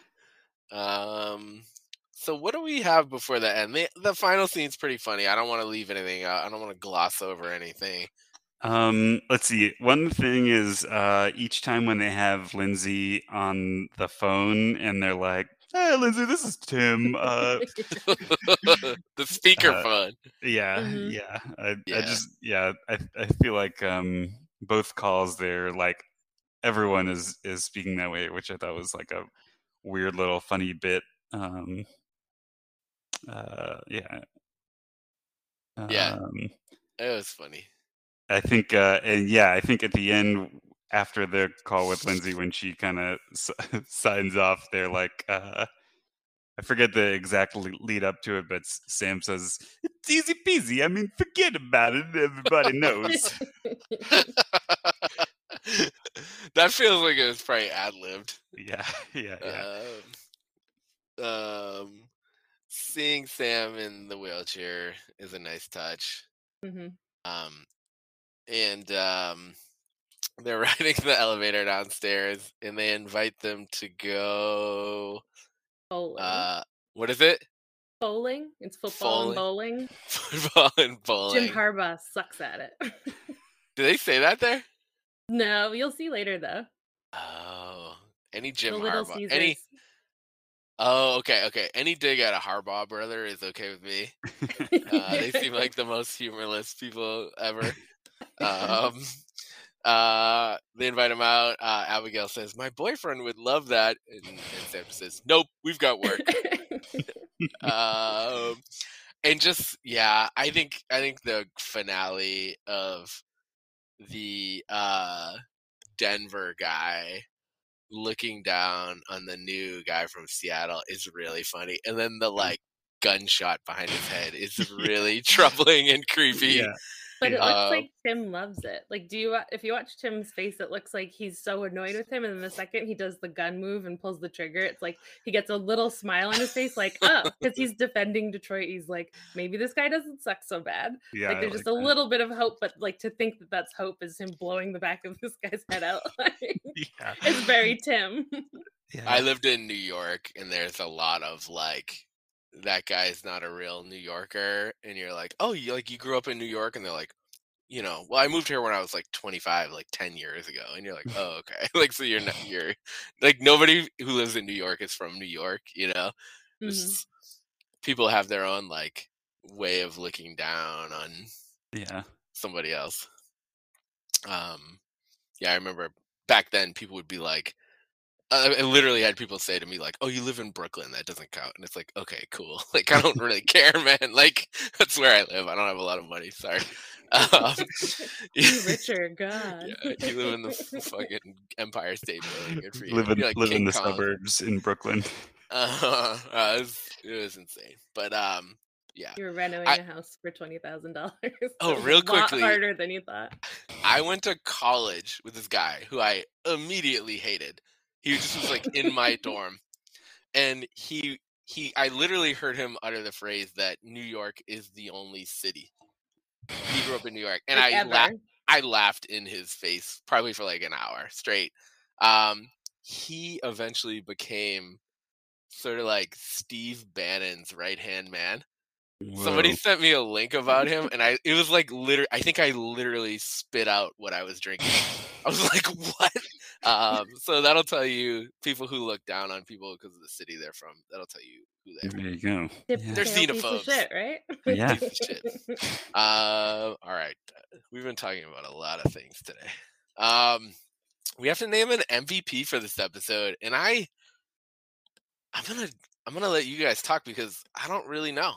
Um, so what do we have before the end? The, the final scene's pretty funny. I don't want to leave anything out. I don't want to gloss over anything. Um, let's see. One thing is uh, each time when they have Lindsay on the phone and they're like, "Hey, Lindsay, this is Tim." Uh, The speakerphone. yeah, Mhm. yeah. I, I Yeah. just, yeah. I, I feel like um, both calls there, like everyone is is speaking that way, which I thought was like a weird little funny bit. Um, uh, yeah. Yeah. Um, It was funny. I think, uh, and yeah, I think at the end, after the call with Lindsay, when she kind of s- signs off, they're like, uh, I forget the exact le- lead up to it, but S- Sam says, "It's easy peasy. I mean, forget about it. Everybody knows." That feels like it was probably ad libbed. yeah, yeah, yeah. Um, um, seeing Sam in the wheelchair is a nice touch. Mhm. Um, and um, they're riding the elevator downstairs, and they invite them to go. Bowling. Uh, what is it? Bowling? It's football and bowling. Football and bowling. Jim Harbaugh sucks at it. Do they say that there? No, you'll see later though. Oh, any Jim The Little Harbaugh. Caesars. Any. Oh, okay, okay. Any dig at a Harbaugh brother is okay with me. Uh, they seem like the most humorless people ever. Um, Uh, they invite him out. Uh, Abigail says, "My boyfriend would love that," and, and Sam says, "Nope, we've got work." um, and just yeah, I think I think the finale of the uh, Denver guy looking down on the new guy from Seattle is really funny, and then the like gunshot behind his head is really troubling and creepy. Yeah. But it Yeah. looks Uh, like Tim loves it. Like, do you if you watch Tim's face, it looks like he's so annoyed with him, and then the second he does the gun move and pulls the trigger, it's like he gets a little smile on his face, like, oh, because he's defending Detroit. He's like, maybe this guy doesn't suck so bad. Yeah, like, I there's like just a that. little bit of hope, but like to think that that's hope is him blowing the back of this guy's head out. Like, Yeah. it's very Tim. Yeah. I lived in New York, and there's a lot of like, that guy's not a real New Yorker, and you're like, oh, you like you grew up in New York, and they're like, you know, well, I moved here when I was like twenty-five, like ten years ago, and you're like, oh, okay, like so you're not you're like nobody who lives in New York is from New York, you know. Mhm. It's- people have their own like way of looking down on Yeah. somebody else. Um, yeah, I remember back then people would be like, uh, I literally had people say to me like, "Oh, you live in Brooklyn, that doesn't count." And it's like, okay, cool. Like, I don't really care, man. Like, that's where I live. I don't have a lot of money. Sorry. Um, You richer, God. yeah, you live in the f- fucking Empire State Building. Good for you. Live in, You're like live in King the Kong. suburbs in Brooklyn. Uh, uh, it, was, it was insane. But um, yeah. You were renovating I- a house for twenty thousand dollars. Oh, real a lot quickly. harder than you thought. I went to college with this guy who I immediately hated. He just was like in my dorm, and he he I literally heard him utter the phrase that New York is the only city. He grew up in New York, and Like I la- ever. I laughed in his face probably for like an hour straight. Um, he eventually became sort of like Steve Bannon's right hand man. Somebody Whoa. sent me a link about him, and I it was like literally I think I literally spit out what I was drinking. I was like, what? Um, so that'll tell you people who look down on people because of the city they're from. That'll tell you who they are. There you go. Tip Yeah. They're tail piece xenophobes. of shit, right? Yeah. Piece of shit. Uh, all right, we've been talking about a lot of things today. Um, we have to name an M V P for this episode, and I, I'm gonna, I'm gonna let you guys talk because I don't really know.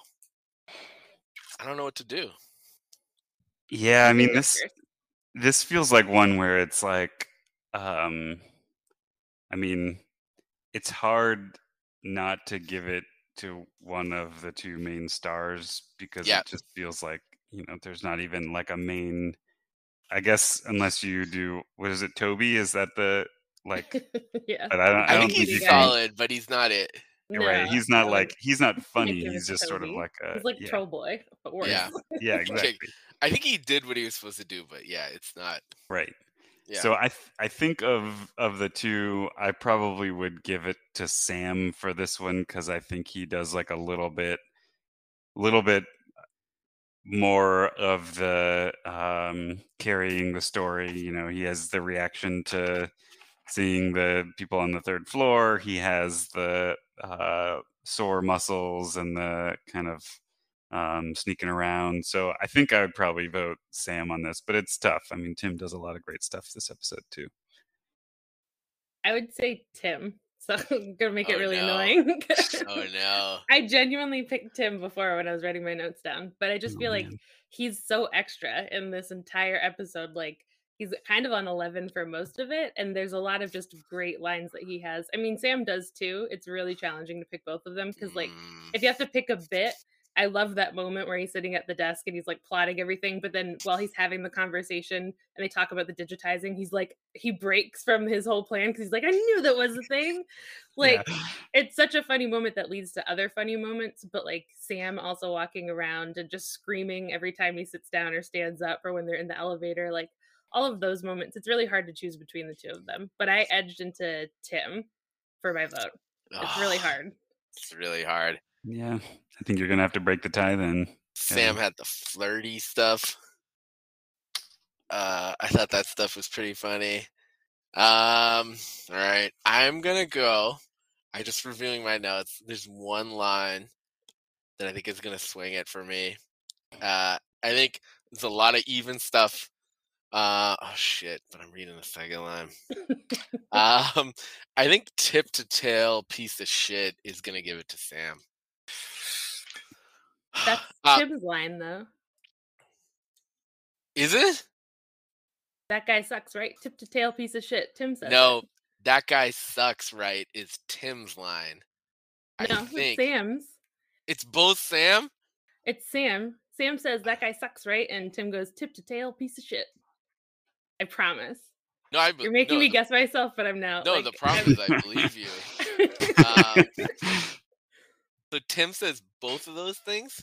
I don't know what to do. Yeah, I You mean can go this first. this feels like one where it's like um I mean, it's hard not to give it to one of the two main stars because Yeah. it just feels like, you know, there's not even like a main, I guess, unless you do, what is it, Toby? Is that the, like, Yeah. but I don't, I I don't think think he's you can, solid, but he's not it. right? No, He's not no, like, he's not funny. can't give it He's to just sort of Toby. like a, He's like yeah, Troll Boy, but worse. Yeah. yeah, exactly. I think he did what he was supposed to do, but yeah, it's not. Right. Yeah. So I th- I think of of the two, I probably would give it to Sam for this one because I think he does like a little bit, little bit more of the um, carrying the story. You know, he has the reaction to seeing the people on the third floor. He has the uh, sore muscles and the kind of um, sneaking around. So I think I would probably vote Sam on this, but it's tough. I mean, Tim does a lot of great stuff this episode too. I would say Tim. So I'm gonna make it Oh, really no. annoying. Oh no. I genuinely picked Tim before when I was writing my notes down, but I just Oh, feel like man. he's so extra in this entire episode. Like he's kind of on eleven for most of it, and there's a lot of just great lines that he has. I mean, Sam does too. It's really challenging to pick both of them because, like, Mm, if you have to pick a bit, I love that moment where he's sitting at the desk and he's like plotting everything, but then while he's having the conversation and they talk about the digitizing, he's like he breaks from his whole plan because he's like, I knew that was a thing. Like Yeah. it's such a funny moment that leads to other funny moments, but like Sam also walking around and just screaming every time he sits down or stands up or when they're in the elevator, like all of those moments, it's really hard to choose between the two of them. But I edged into Tim for my vote. It's really oh, hard. It's really hard. Yeah, I think you're gonna have to break the tie then. Sam had the flirty stuff. Uh, I thought that stuff was pretty funny. Um, all right, I'm gonna go. I just reviewing my notes. There's one line that I think is gonna swing it for me. Uh, I think there's a lot of even stuff Uh, oh shit! But I'm reading the second line. um, I think tip to tail piece of shit is gonna give it to Sam. That's Uh, Tim's line, though. is it? That guy sucks, right? Tip to tail piece of shit. Tim says No, it. that guy sucks, right? Is Tim's line. I No, it's think Sam's. it's both Sam. It's Sam. Sam says that guy sucks, right? And Tim goes tip to tail piece of shit. I promise. No, I. be- You're making no, me the, guess myself, but I'm now. No, like, the problem is I believe you. I'm- Um, so Tim says both of those things.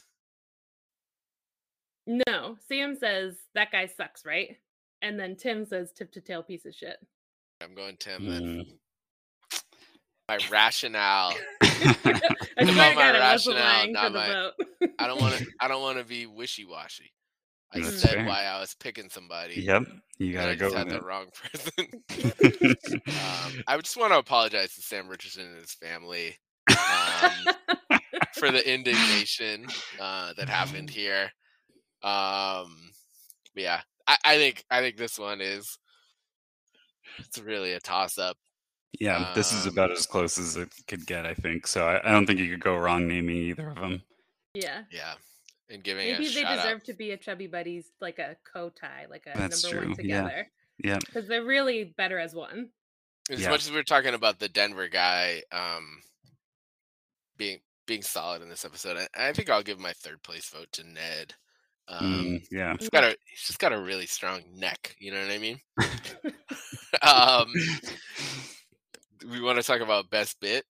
no, Sam says that guy sucks, right? And then Tim says tip to tail piece of shit. I'm going Tim then. Mm. My rationale. I About swear my to God, I wasn't rationale, lying not for the my- vote. I don't want to. I don't want to be wishy washy. I That's said fair. why I was picking somebody. Yep, you and I gotta go just had with the it. wrong person. um, I just want to apologize to Sam Richardson and his family um, for the indignation uh, that happened here. Um, but yeah, I, I think I think this one is it's really a toss up. Yeah, this is Um, about as close as it could get, I think. So I, I don't think you could go wrong naming either of them. Yeah. Yeah, and giving Maybe a they shout deserve out. to be a Chubby Buddies, like a co-tie, like a That's number true, one yeah. together. Yeah, Because they're really better as one. As Yeah. much as we're talking about the Denver guy um, being being solid in this episode, I, I think I'll give my third place vote to Ned. Um, mm, yeah. he's got a he's just got a really strong neck. You know what I mean? um, we want to talk about best bit.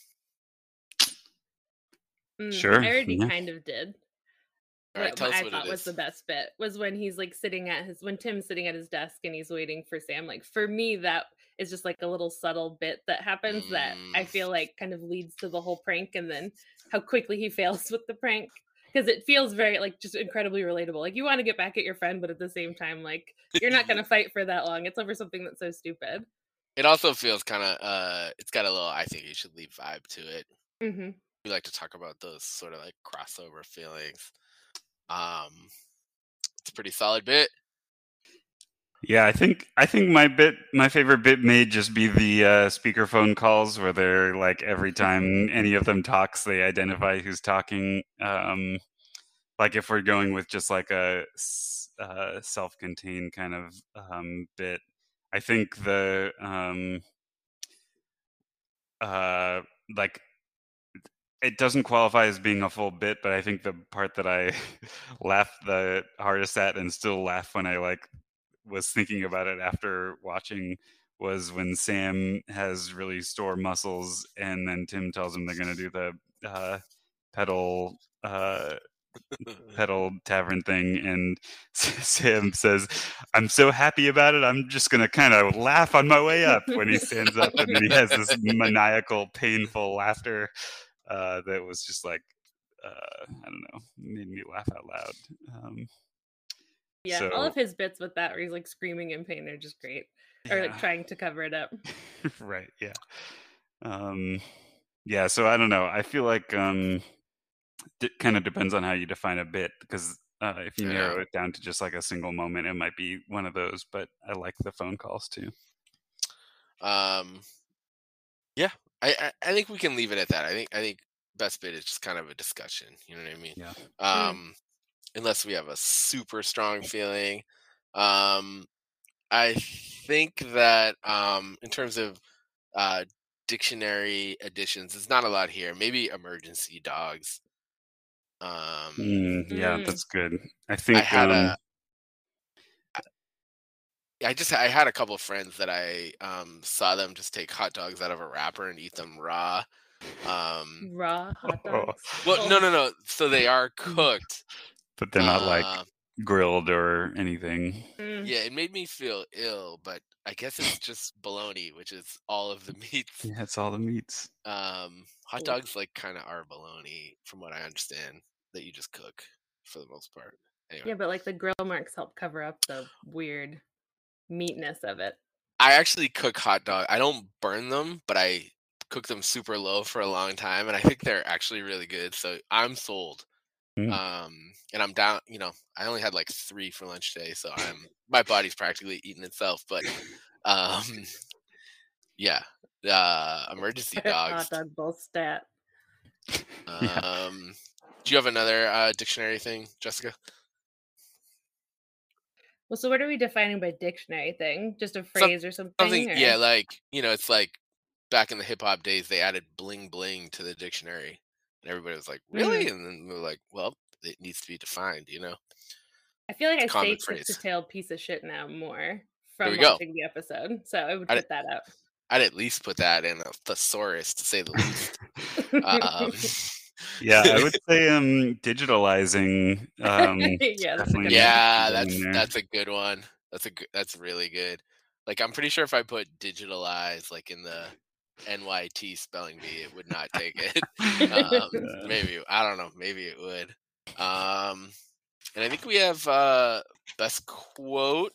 Mm, Sure, I already yeah. kind of did. All right, What tell us I what thought it was is. the best bit was when he's like sitting at his when Tim's sitting at his desk and he's waiting for Sam. Like for me, that is just like a little subtle bit that happens that I Mm. feel like kind of leads to the whole prank, and then how quickly he fails with the prank, because it feels very like just incredibly relatable. Like you want to get back at your friend, but at the same time, like you're not gonna fight for that long. It's over something that's so stupid. It also feels kind of uh, it's got a little I think you should leave vibe to it. Mm-hmm. We like to talk about those sort of like crossover feelings. Um, it's a pretty solid bit. Yeah, I think I think my bit, my favorite bit may just be the uh, speakerphone calls where they're like every time any of them talks, they identify who's talking. Um, like if we're going with just like a s- uh, self-contained kind of um, bit, I think the um, uh, like it doesn't qualify as being a full bit, but I think the part that I laugh the hardest at and still laugh when I like was thinking about it after watching was when Sam has really sore muscles and then Tim tells him they're going to do the uh, pedal uh, pedal tavern thing, and Sam says, "I'm so happy about it, I'm just going to kind of laugh on my way up," when he stands up, and then he has this maniacal, painful laughter uh, that was just like, uh, I don't know, made me laugh out loud. Um, Yeah, so, all of his bits with that where he's like screaming in pain are just great. Or like yeah. trying to cover it up. Right, yeah. Um, yeah, so I don't know. I feel like um, it kind of depends on how you define a bit, because uh, if you Yeah. narrow it down to just like a single moment, it might be one of those, but I like the phone calls too. Um, yeah, I, I I think we can leave it at that. I think I think best bit is just kind of a discussion. You know what I mean? Yeah. Um, unless we have a super strong feeling. Um, I think that um, in terms of uh, dictionary additions, there's not a lot here. Maybe emergency dogs. Um, Mm, yeah, Mm. that's good. I think I had um, a. I just I had a couple of friends that I um, saw them just take hot dogs out of a wrapper and eat them raw. Um, Raw hot Oh. dogs. well, no, no, no. So they are Mm. cooked. but they're not like Uh, grilled or anything. Mm. yeah, it made me feel ill, but I guess it's just bologna, which is all of the meats. Yeah, it's all the meats. Um, hot Cool. dogs like kind of are bologna, from what I understand, that you just cook for the most part. Anyway, Yeah, but like the grill marks help cover up the weird meatness of it. I actually cook hot dog. I don't burn them, but I cook them super low for a long time, and I think they're actually really good. So I'm sold. Mm. Um, and I'm down. You know, I only had like three for lunch today, so I'm my body's practically eating itself. But um, yeah, uh, emergency dogs. Hot dog bowl stat. Yeah. Um, do you have another uh, dictionary thing, Jessica? Well, so what are we defining by dictionary thing? Just a phrase or something? Something, or- yeah, like, you know, it's like back in the hip hop days, they added bling bling to the dictionary, and everybody was like, "Really?" Mhm. And then they're like, "Well, it needs to be defined," you know. I feel like It's a I common say phrase. tit-to-tail piece of shit now more There from we go. watching the episode, so I would I put that up. I'd at least put that in a thesaurus, to say the least. Um, Yeah, I would say um digitalizing. Um, Yeah, that's a definitely good needs one. to yeah, go in that's there. that's a good one. That's a good, that's really good. Like, I'm pretty sure if I put digitalize like in the N Y T spelling bee, it would not take it. Um, Yeah. maybe, I don't know, maybe it would. Um, and I think we have uh, best quote.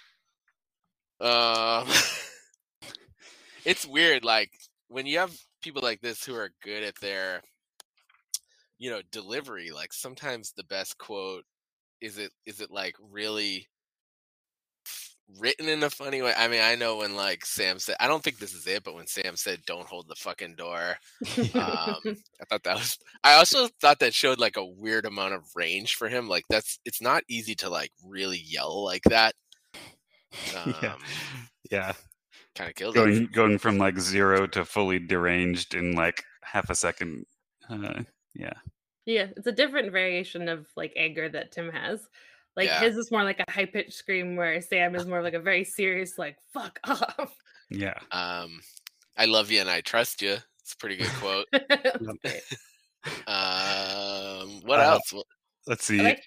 Um, it's weird, like when you have people like this who are good at their, you know, delivery. Like sometimes the best quote is it is it like really written in a funny way. I mean, I know when like Sam said, I don't think this is it, but when Sam said, "Don't hold the fucking door," um, I thought that was. I also thought that showed like a weird amount of range for him. Like that's it's not easy to like really yell like that. Um, Yeah. Yeah. Kind of killed it. Going going from like zero to fully deranged in like half a second. Uh, yeah. Yeah, it's a different variation of like anger that Tim has. Like Yeah. his is more like a high pitched scream, where Sam is more like a very serious, like "fuck off." Yeah. Um, I love you and I trust you. It's a pretty good quote. That's great. Um, what Uh, else? Well, Let's I see. like-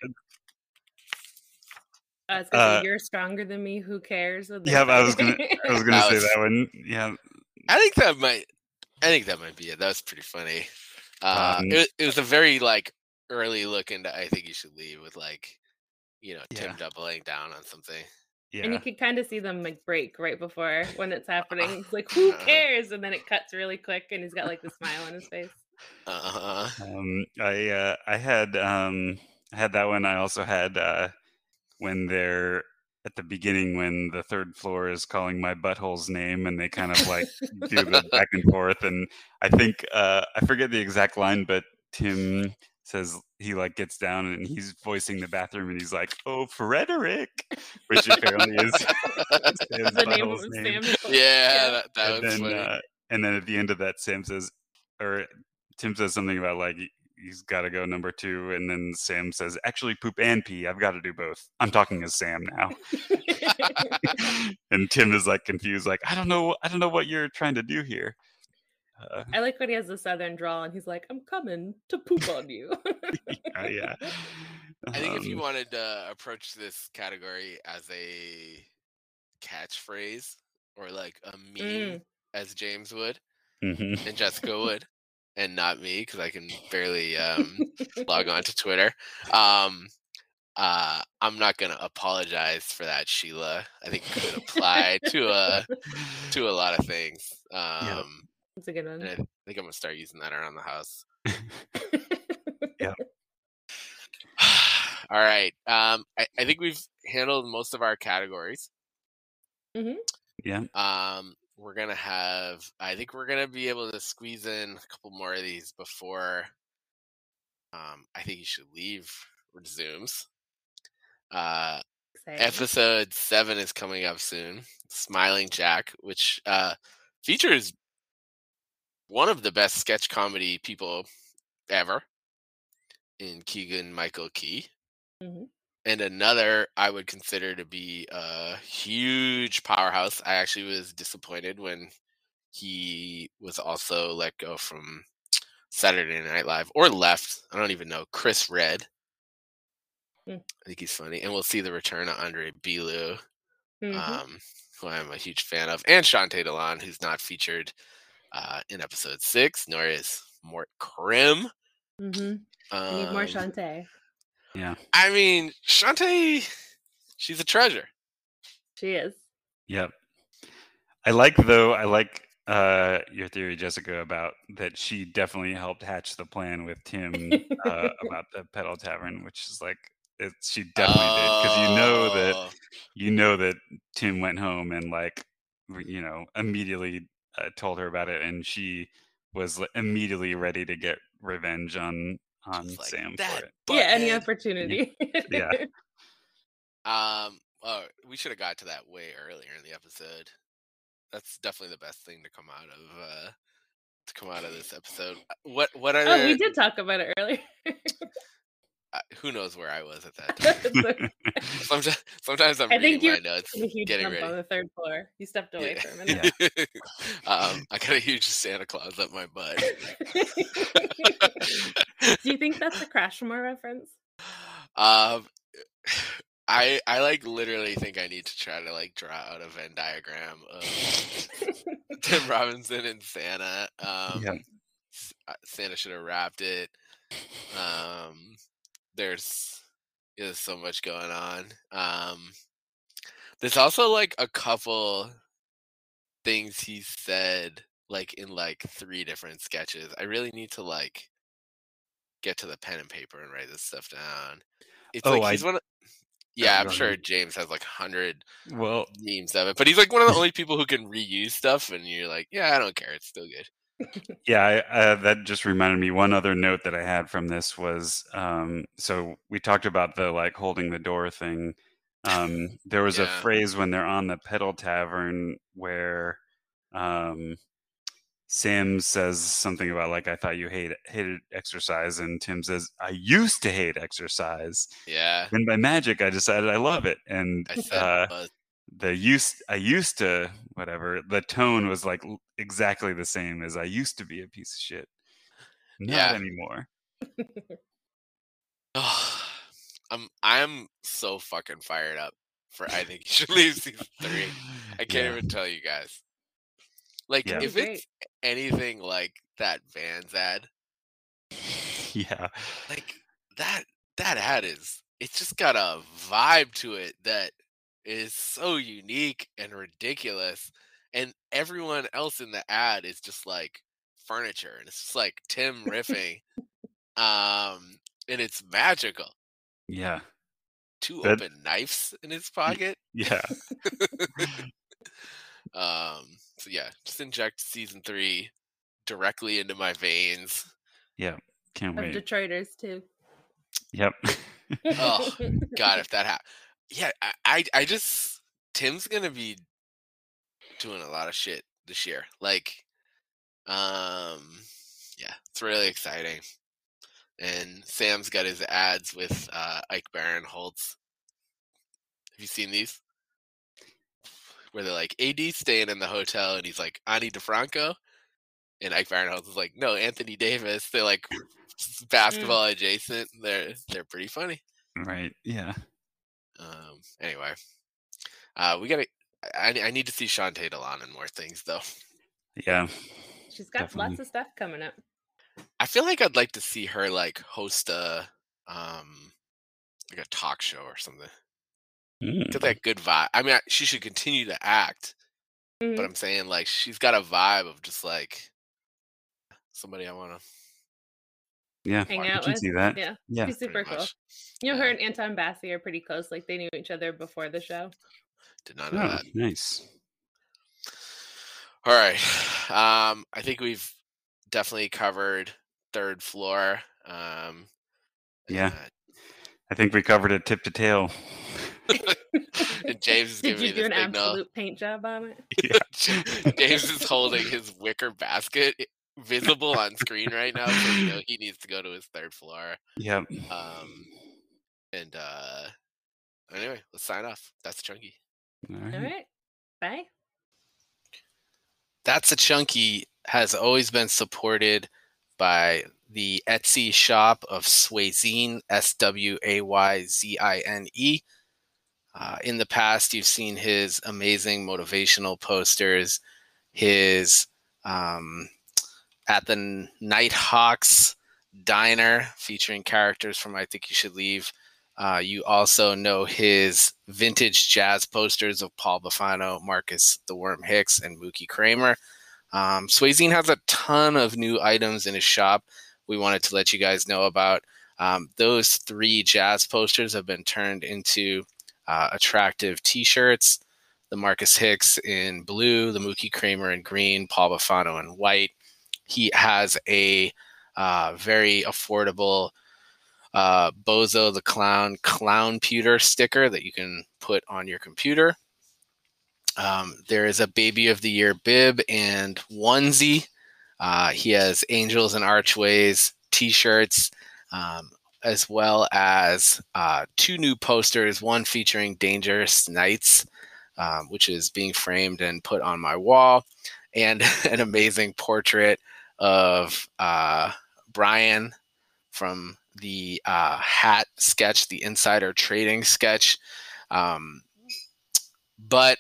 I was gonna Uh, say, "You're stronger than me. Who cares?" What they Yeah, I say. was gonna I was gonna That say was- that one. Yeah. I think that might. I think that might be it. That was pretty funny. Uh, Um, it, it was a very like early look into I think you should leave with like, you know, Tim Yeah. doubling down on something. And you Yeah. could kind of see them like break right before when it's happening. It's like, "Who cares?" And then it cuts really quick, and he's got like the smile on his face. Uh, Um, I uh, I had um, I had that one. I also had uh, when they're at the beginning when the third floor is calling my butthole's name and they kind of like do the back and forth. And I think uh, I forget the exact line, but Tim says he like gets down and he's voicing the bathroom and he's like, "Oh, Frederick," which apparently is Sam's The name of butthole's name. Sam. yeah, that, that And was then, funny. uh, and then at the end of that, Sam says, or Tim says something about like he- he's got to go number two, and then Sam says, "Actually, poop and pee. I've got to do both. I'm talking as Sam now." And Tim is like confused, like, "I don't know, I don't know what you're trying to do here." Uh, I like when he has the southern drawl and he's like, "I'm coming to poop on you." yeah, yeah. I think if you Um, wanted to approach this category as a catchphrase or like a meme, Mm. as James would mhm. and Jessica would, and not me because I can barely um, log on to Twitter. Um, uh, I'm not gonna apologize for that, Sheila. I think it could apply to a to a lot of things. Um, That's a good and one. I think I'm gonna start using that around the house. All right. Um, I, I think we've handled most of our categories. Mhm. Yeah. Um, we're gonna have. I think we're gonna be able to squeeze in a couple more of these before. Um, I think you should leave resumes. Uh, Exciting. episode seven is coming up soon. Smiling Jack, which uh, features one of the best sketch comedy people ever in Keegan Michael Key. Mhm. And another I would consider to be a huge powerhouse. I actually was disappointed when he was also let go from Saturday Night Live or left. I don't even know. Chris Redd. Mm. I think he's funny. And we'll see the return of Andre Bilu, Mhm. um, who I'm a huge fan of, and Shantae Delon, who's not featured uh, in episode six, nor is Mort Krim. Mhm. I need more Um, Shantae. Yeah. I mean, Shantae, she's a treasure. She is. Yep. I like though. I like uh, your theory, Jessica, about that she definitely helped hatch the plan with Tim uh, about the Pedal Tavern, which is like it, she definitely did because you know that Oh, you know that Tim went home and like re- you know immediately uh, told her about it, and she was like, immediately ready to get revenge on on just like Sam for that it. Yeah, any butthead. opportunity. Yeah. Um, oh, we should have got to that way earlier in the episode. That's definitely the best thing to come out of uh to come out of this episode. What what Oh, we other did talk about it earlier. uh, who knows where I was at that time? It's okay. Sometimes sometimes I'm I reading think you my were notes, taking a huge getting jump on ready. the third floor. You stepped away Yeah. for a minute. um, I got a huge Santa Claus up my butt. Do you think that's a Crashmore reference? um, I I like literally think I need to try to like draw out a Venn diagram of Tim Robinson and Santa. Um, Yeah. S- uh, Santa should have wrapped it. Um, there's there's so much going on. Um, there's also like a couple things he said like in like three different sketches. I really need to like get to the pen and paper and write this stuff down. It's Oh, like I he's one of oh, yeah, I'm go sure ahead. James has like a hundred Well, memes of it, but he's like one of the only people who can reuse stuff, and you're like, yeah, I don't care, it's still good. yeah, I, uh, that just reminded me. One other note that I had from this was, um, so we talked about the like holding the door thing. Um, there was a Yeah. phrase when they're on the Pedal Tavern where um, Sam says something about like, "I thought you hate hated exercise," and Tim says, "I used to hate exercise, Yeah, and by magic, I decided I love it." And I said uh, buzz. the used I used to whatever the tone was like l- exactly the same as I used to be a piece of shit. Not Yeah. anymore. Oh, I'm I'm so fucking fired up for I think you should leave season three. I can't Yeah. even tell you guys. Like Yeah. if That'd be it's anything like that Vans ad, Yeah. like that that ad is it's just got a vibe to it that is so unique and ridiculous. And everyone else in the ad is just like furniture. And it's just like Tim riffing. Um and it's magical. Yeah. Two That open knives in his y- pocket. yeah. Um, so yeah, just inject season three directly into my veins. Yeah. Can't Of wait. Detroiters too. Yep. Oh God, if that happened, yeah, I, I, I just Tim's gonna be doing a lot of shit this year. Like, um, yeah, it's really exciting. And Sam's got his ads with uh, Ike Barinholtz. Have you seen these? Where they're like, A D staying in the hotel, and he's like, Ani DeFranco. And Ike Barinholtz is like, no, Anthony Davis. They're like basketball adjacent. They're they're pretty funny. Right. Yeah. Um. Anyway, uh, we gotta. I I need to see Shantae Delon in more things though. Yeah. She's got Definitely. lots of stuff coming up. I feel like I'd like to see her like host a um like a talk show or something. Mm. Get that good vibe. I mean, I, she should continue to act, Mhm. but I'm saying like she's got a vibe of just like somebody I want to. Yeah. Hang I out can with. see that. Yeah, Yeah. she's super Pretty cool. much. You know, Yeah. her and Anton Bassi are pretty close. Like they knew each other before the show. Did not know Oh, that. nice. All right. Um, I think we've definitely covered third floor. Um, Yeah. uh, I think we covered it tip to tail. and James is Did giving you me do the an signal. absolute paint job on it? Yeah. James is holding his wicker basket visible on screen right now, so we know he needs to go to his third floor. Yep. Um, and uh, anyway, let's sign off. That's Chunky. All All right. right. Bye. That's a Chunky has always been supported by the Etsy shop of Swayzine, S W A Y Z I N E. Uh, in the past, you've seen his amazing motivational posters, his um, at the Nighthawks Diner featuring characters from I Think You Should Leave. Uh, you also know his vintage jazz posters of Paul Bufano, Marcus the Worm Hicks, and Mookie Kramer. Um, Swayzine has a ton of new items in his shop we wanted to let you guys know about. Um, those three jazz posters have been turned into uh, attractive t-shirts. The Marcus Hicks in blue, the Mookie Kramer in green, Paul Buffano in white. He has a uh, very affordable uh, Bozo the Clown Clown Pewter sticker that you can put on your computer. Um, there is a Baby of the Year bib and onesie. Uh, he has Angels and Archways t-shirts, um, as well as uh, two new posters, one featuring Dangerous Nights, um, which is being framed and put on my wall, and an amazing portrait of uh, Brian from the uh, hat sketch, the insider trading sketch. Um, but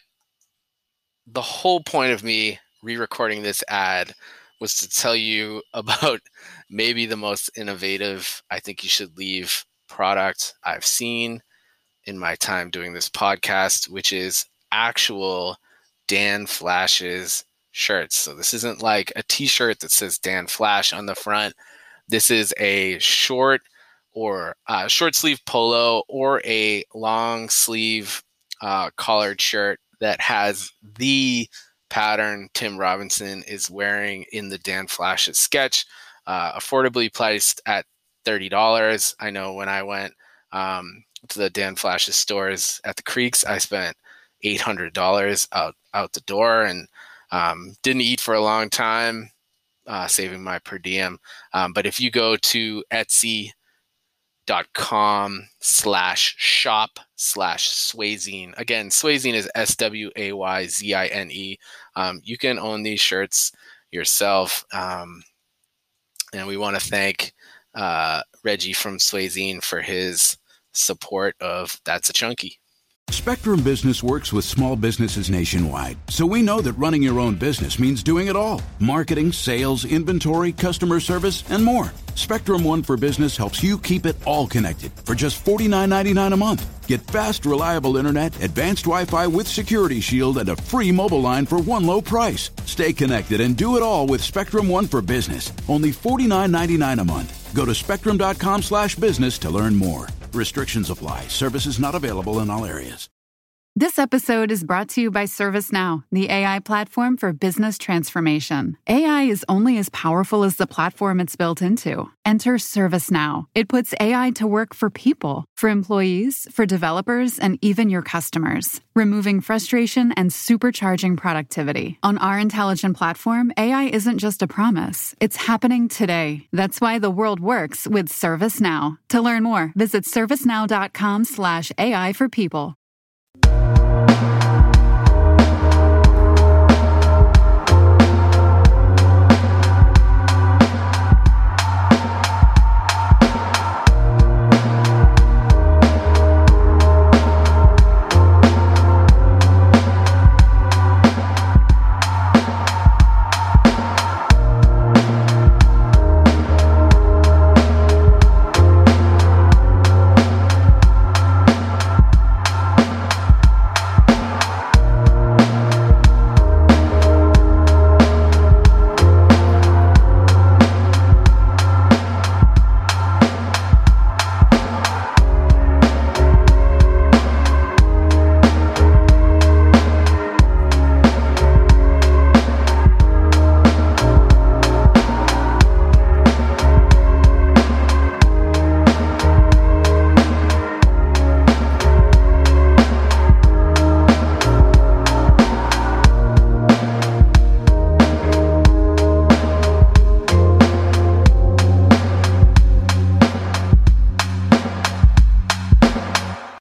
the whole point of me re-recording this ad was to tell you about maybe the most innovative, I think you should leave product I've seen in my time doing this podcast, which is actual Dan Flash's shirts. So this isn't like a t-shirt that says Dan Flash on the front. This is a short or uh, short sleeve polo or a long sleeve uh, collared shirt that has the pattern Tim Robinson is wearing in the Dan Flash's sketch, uh, affordably priced at thirty dollars. I know when I went um, to the Dan Flash's stores at the Creeks, I spent eight hundred dollars out, out the door and um, didn't eat for a long time, uh, saving my per diem. Um, but if you go to Etsy, dot com slash shop slash Swayzine. Again, Swayzine is S W A Y Z I N E. Um, you can own these shirts yourself. Um, and we want to thank uh, Reggie from Swayzine for his support of That's a Chunky. Spectrum Business works with small businesses nationwide, so we know that running your own business means doing it all. Marketing, sales, inventory, customer service, and more. Spectrum One for Business helps you keep it all connected for just forty-nine ninety-nine a month. Get fast, reliable internet, advanced Wi-Fi with Security Shield, and a free mobile line for one low price. Stay connected and do it all with Spectrum One for Business. Only forty-nine ninety-nine a month. Go to spectrum.com slash business to learn more. Restrictions apply. Services not available in all areas. This episode is brought to you by ServiceNow, the A I platform for business transformation. A I is only as powerful as the platform it's built into. Enter ServiceNow. It puts A I to work for people, for employees, for developers, and even your customers, removing frustration and supercharging productivity. On our intelligent platform, A I isn't just a promise. It's happening today. That's why the world works with ServiceNow. To learn more, visit servicenow.com slash AI for people.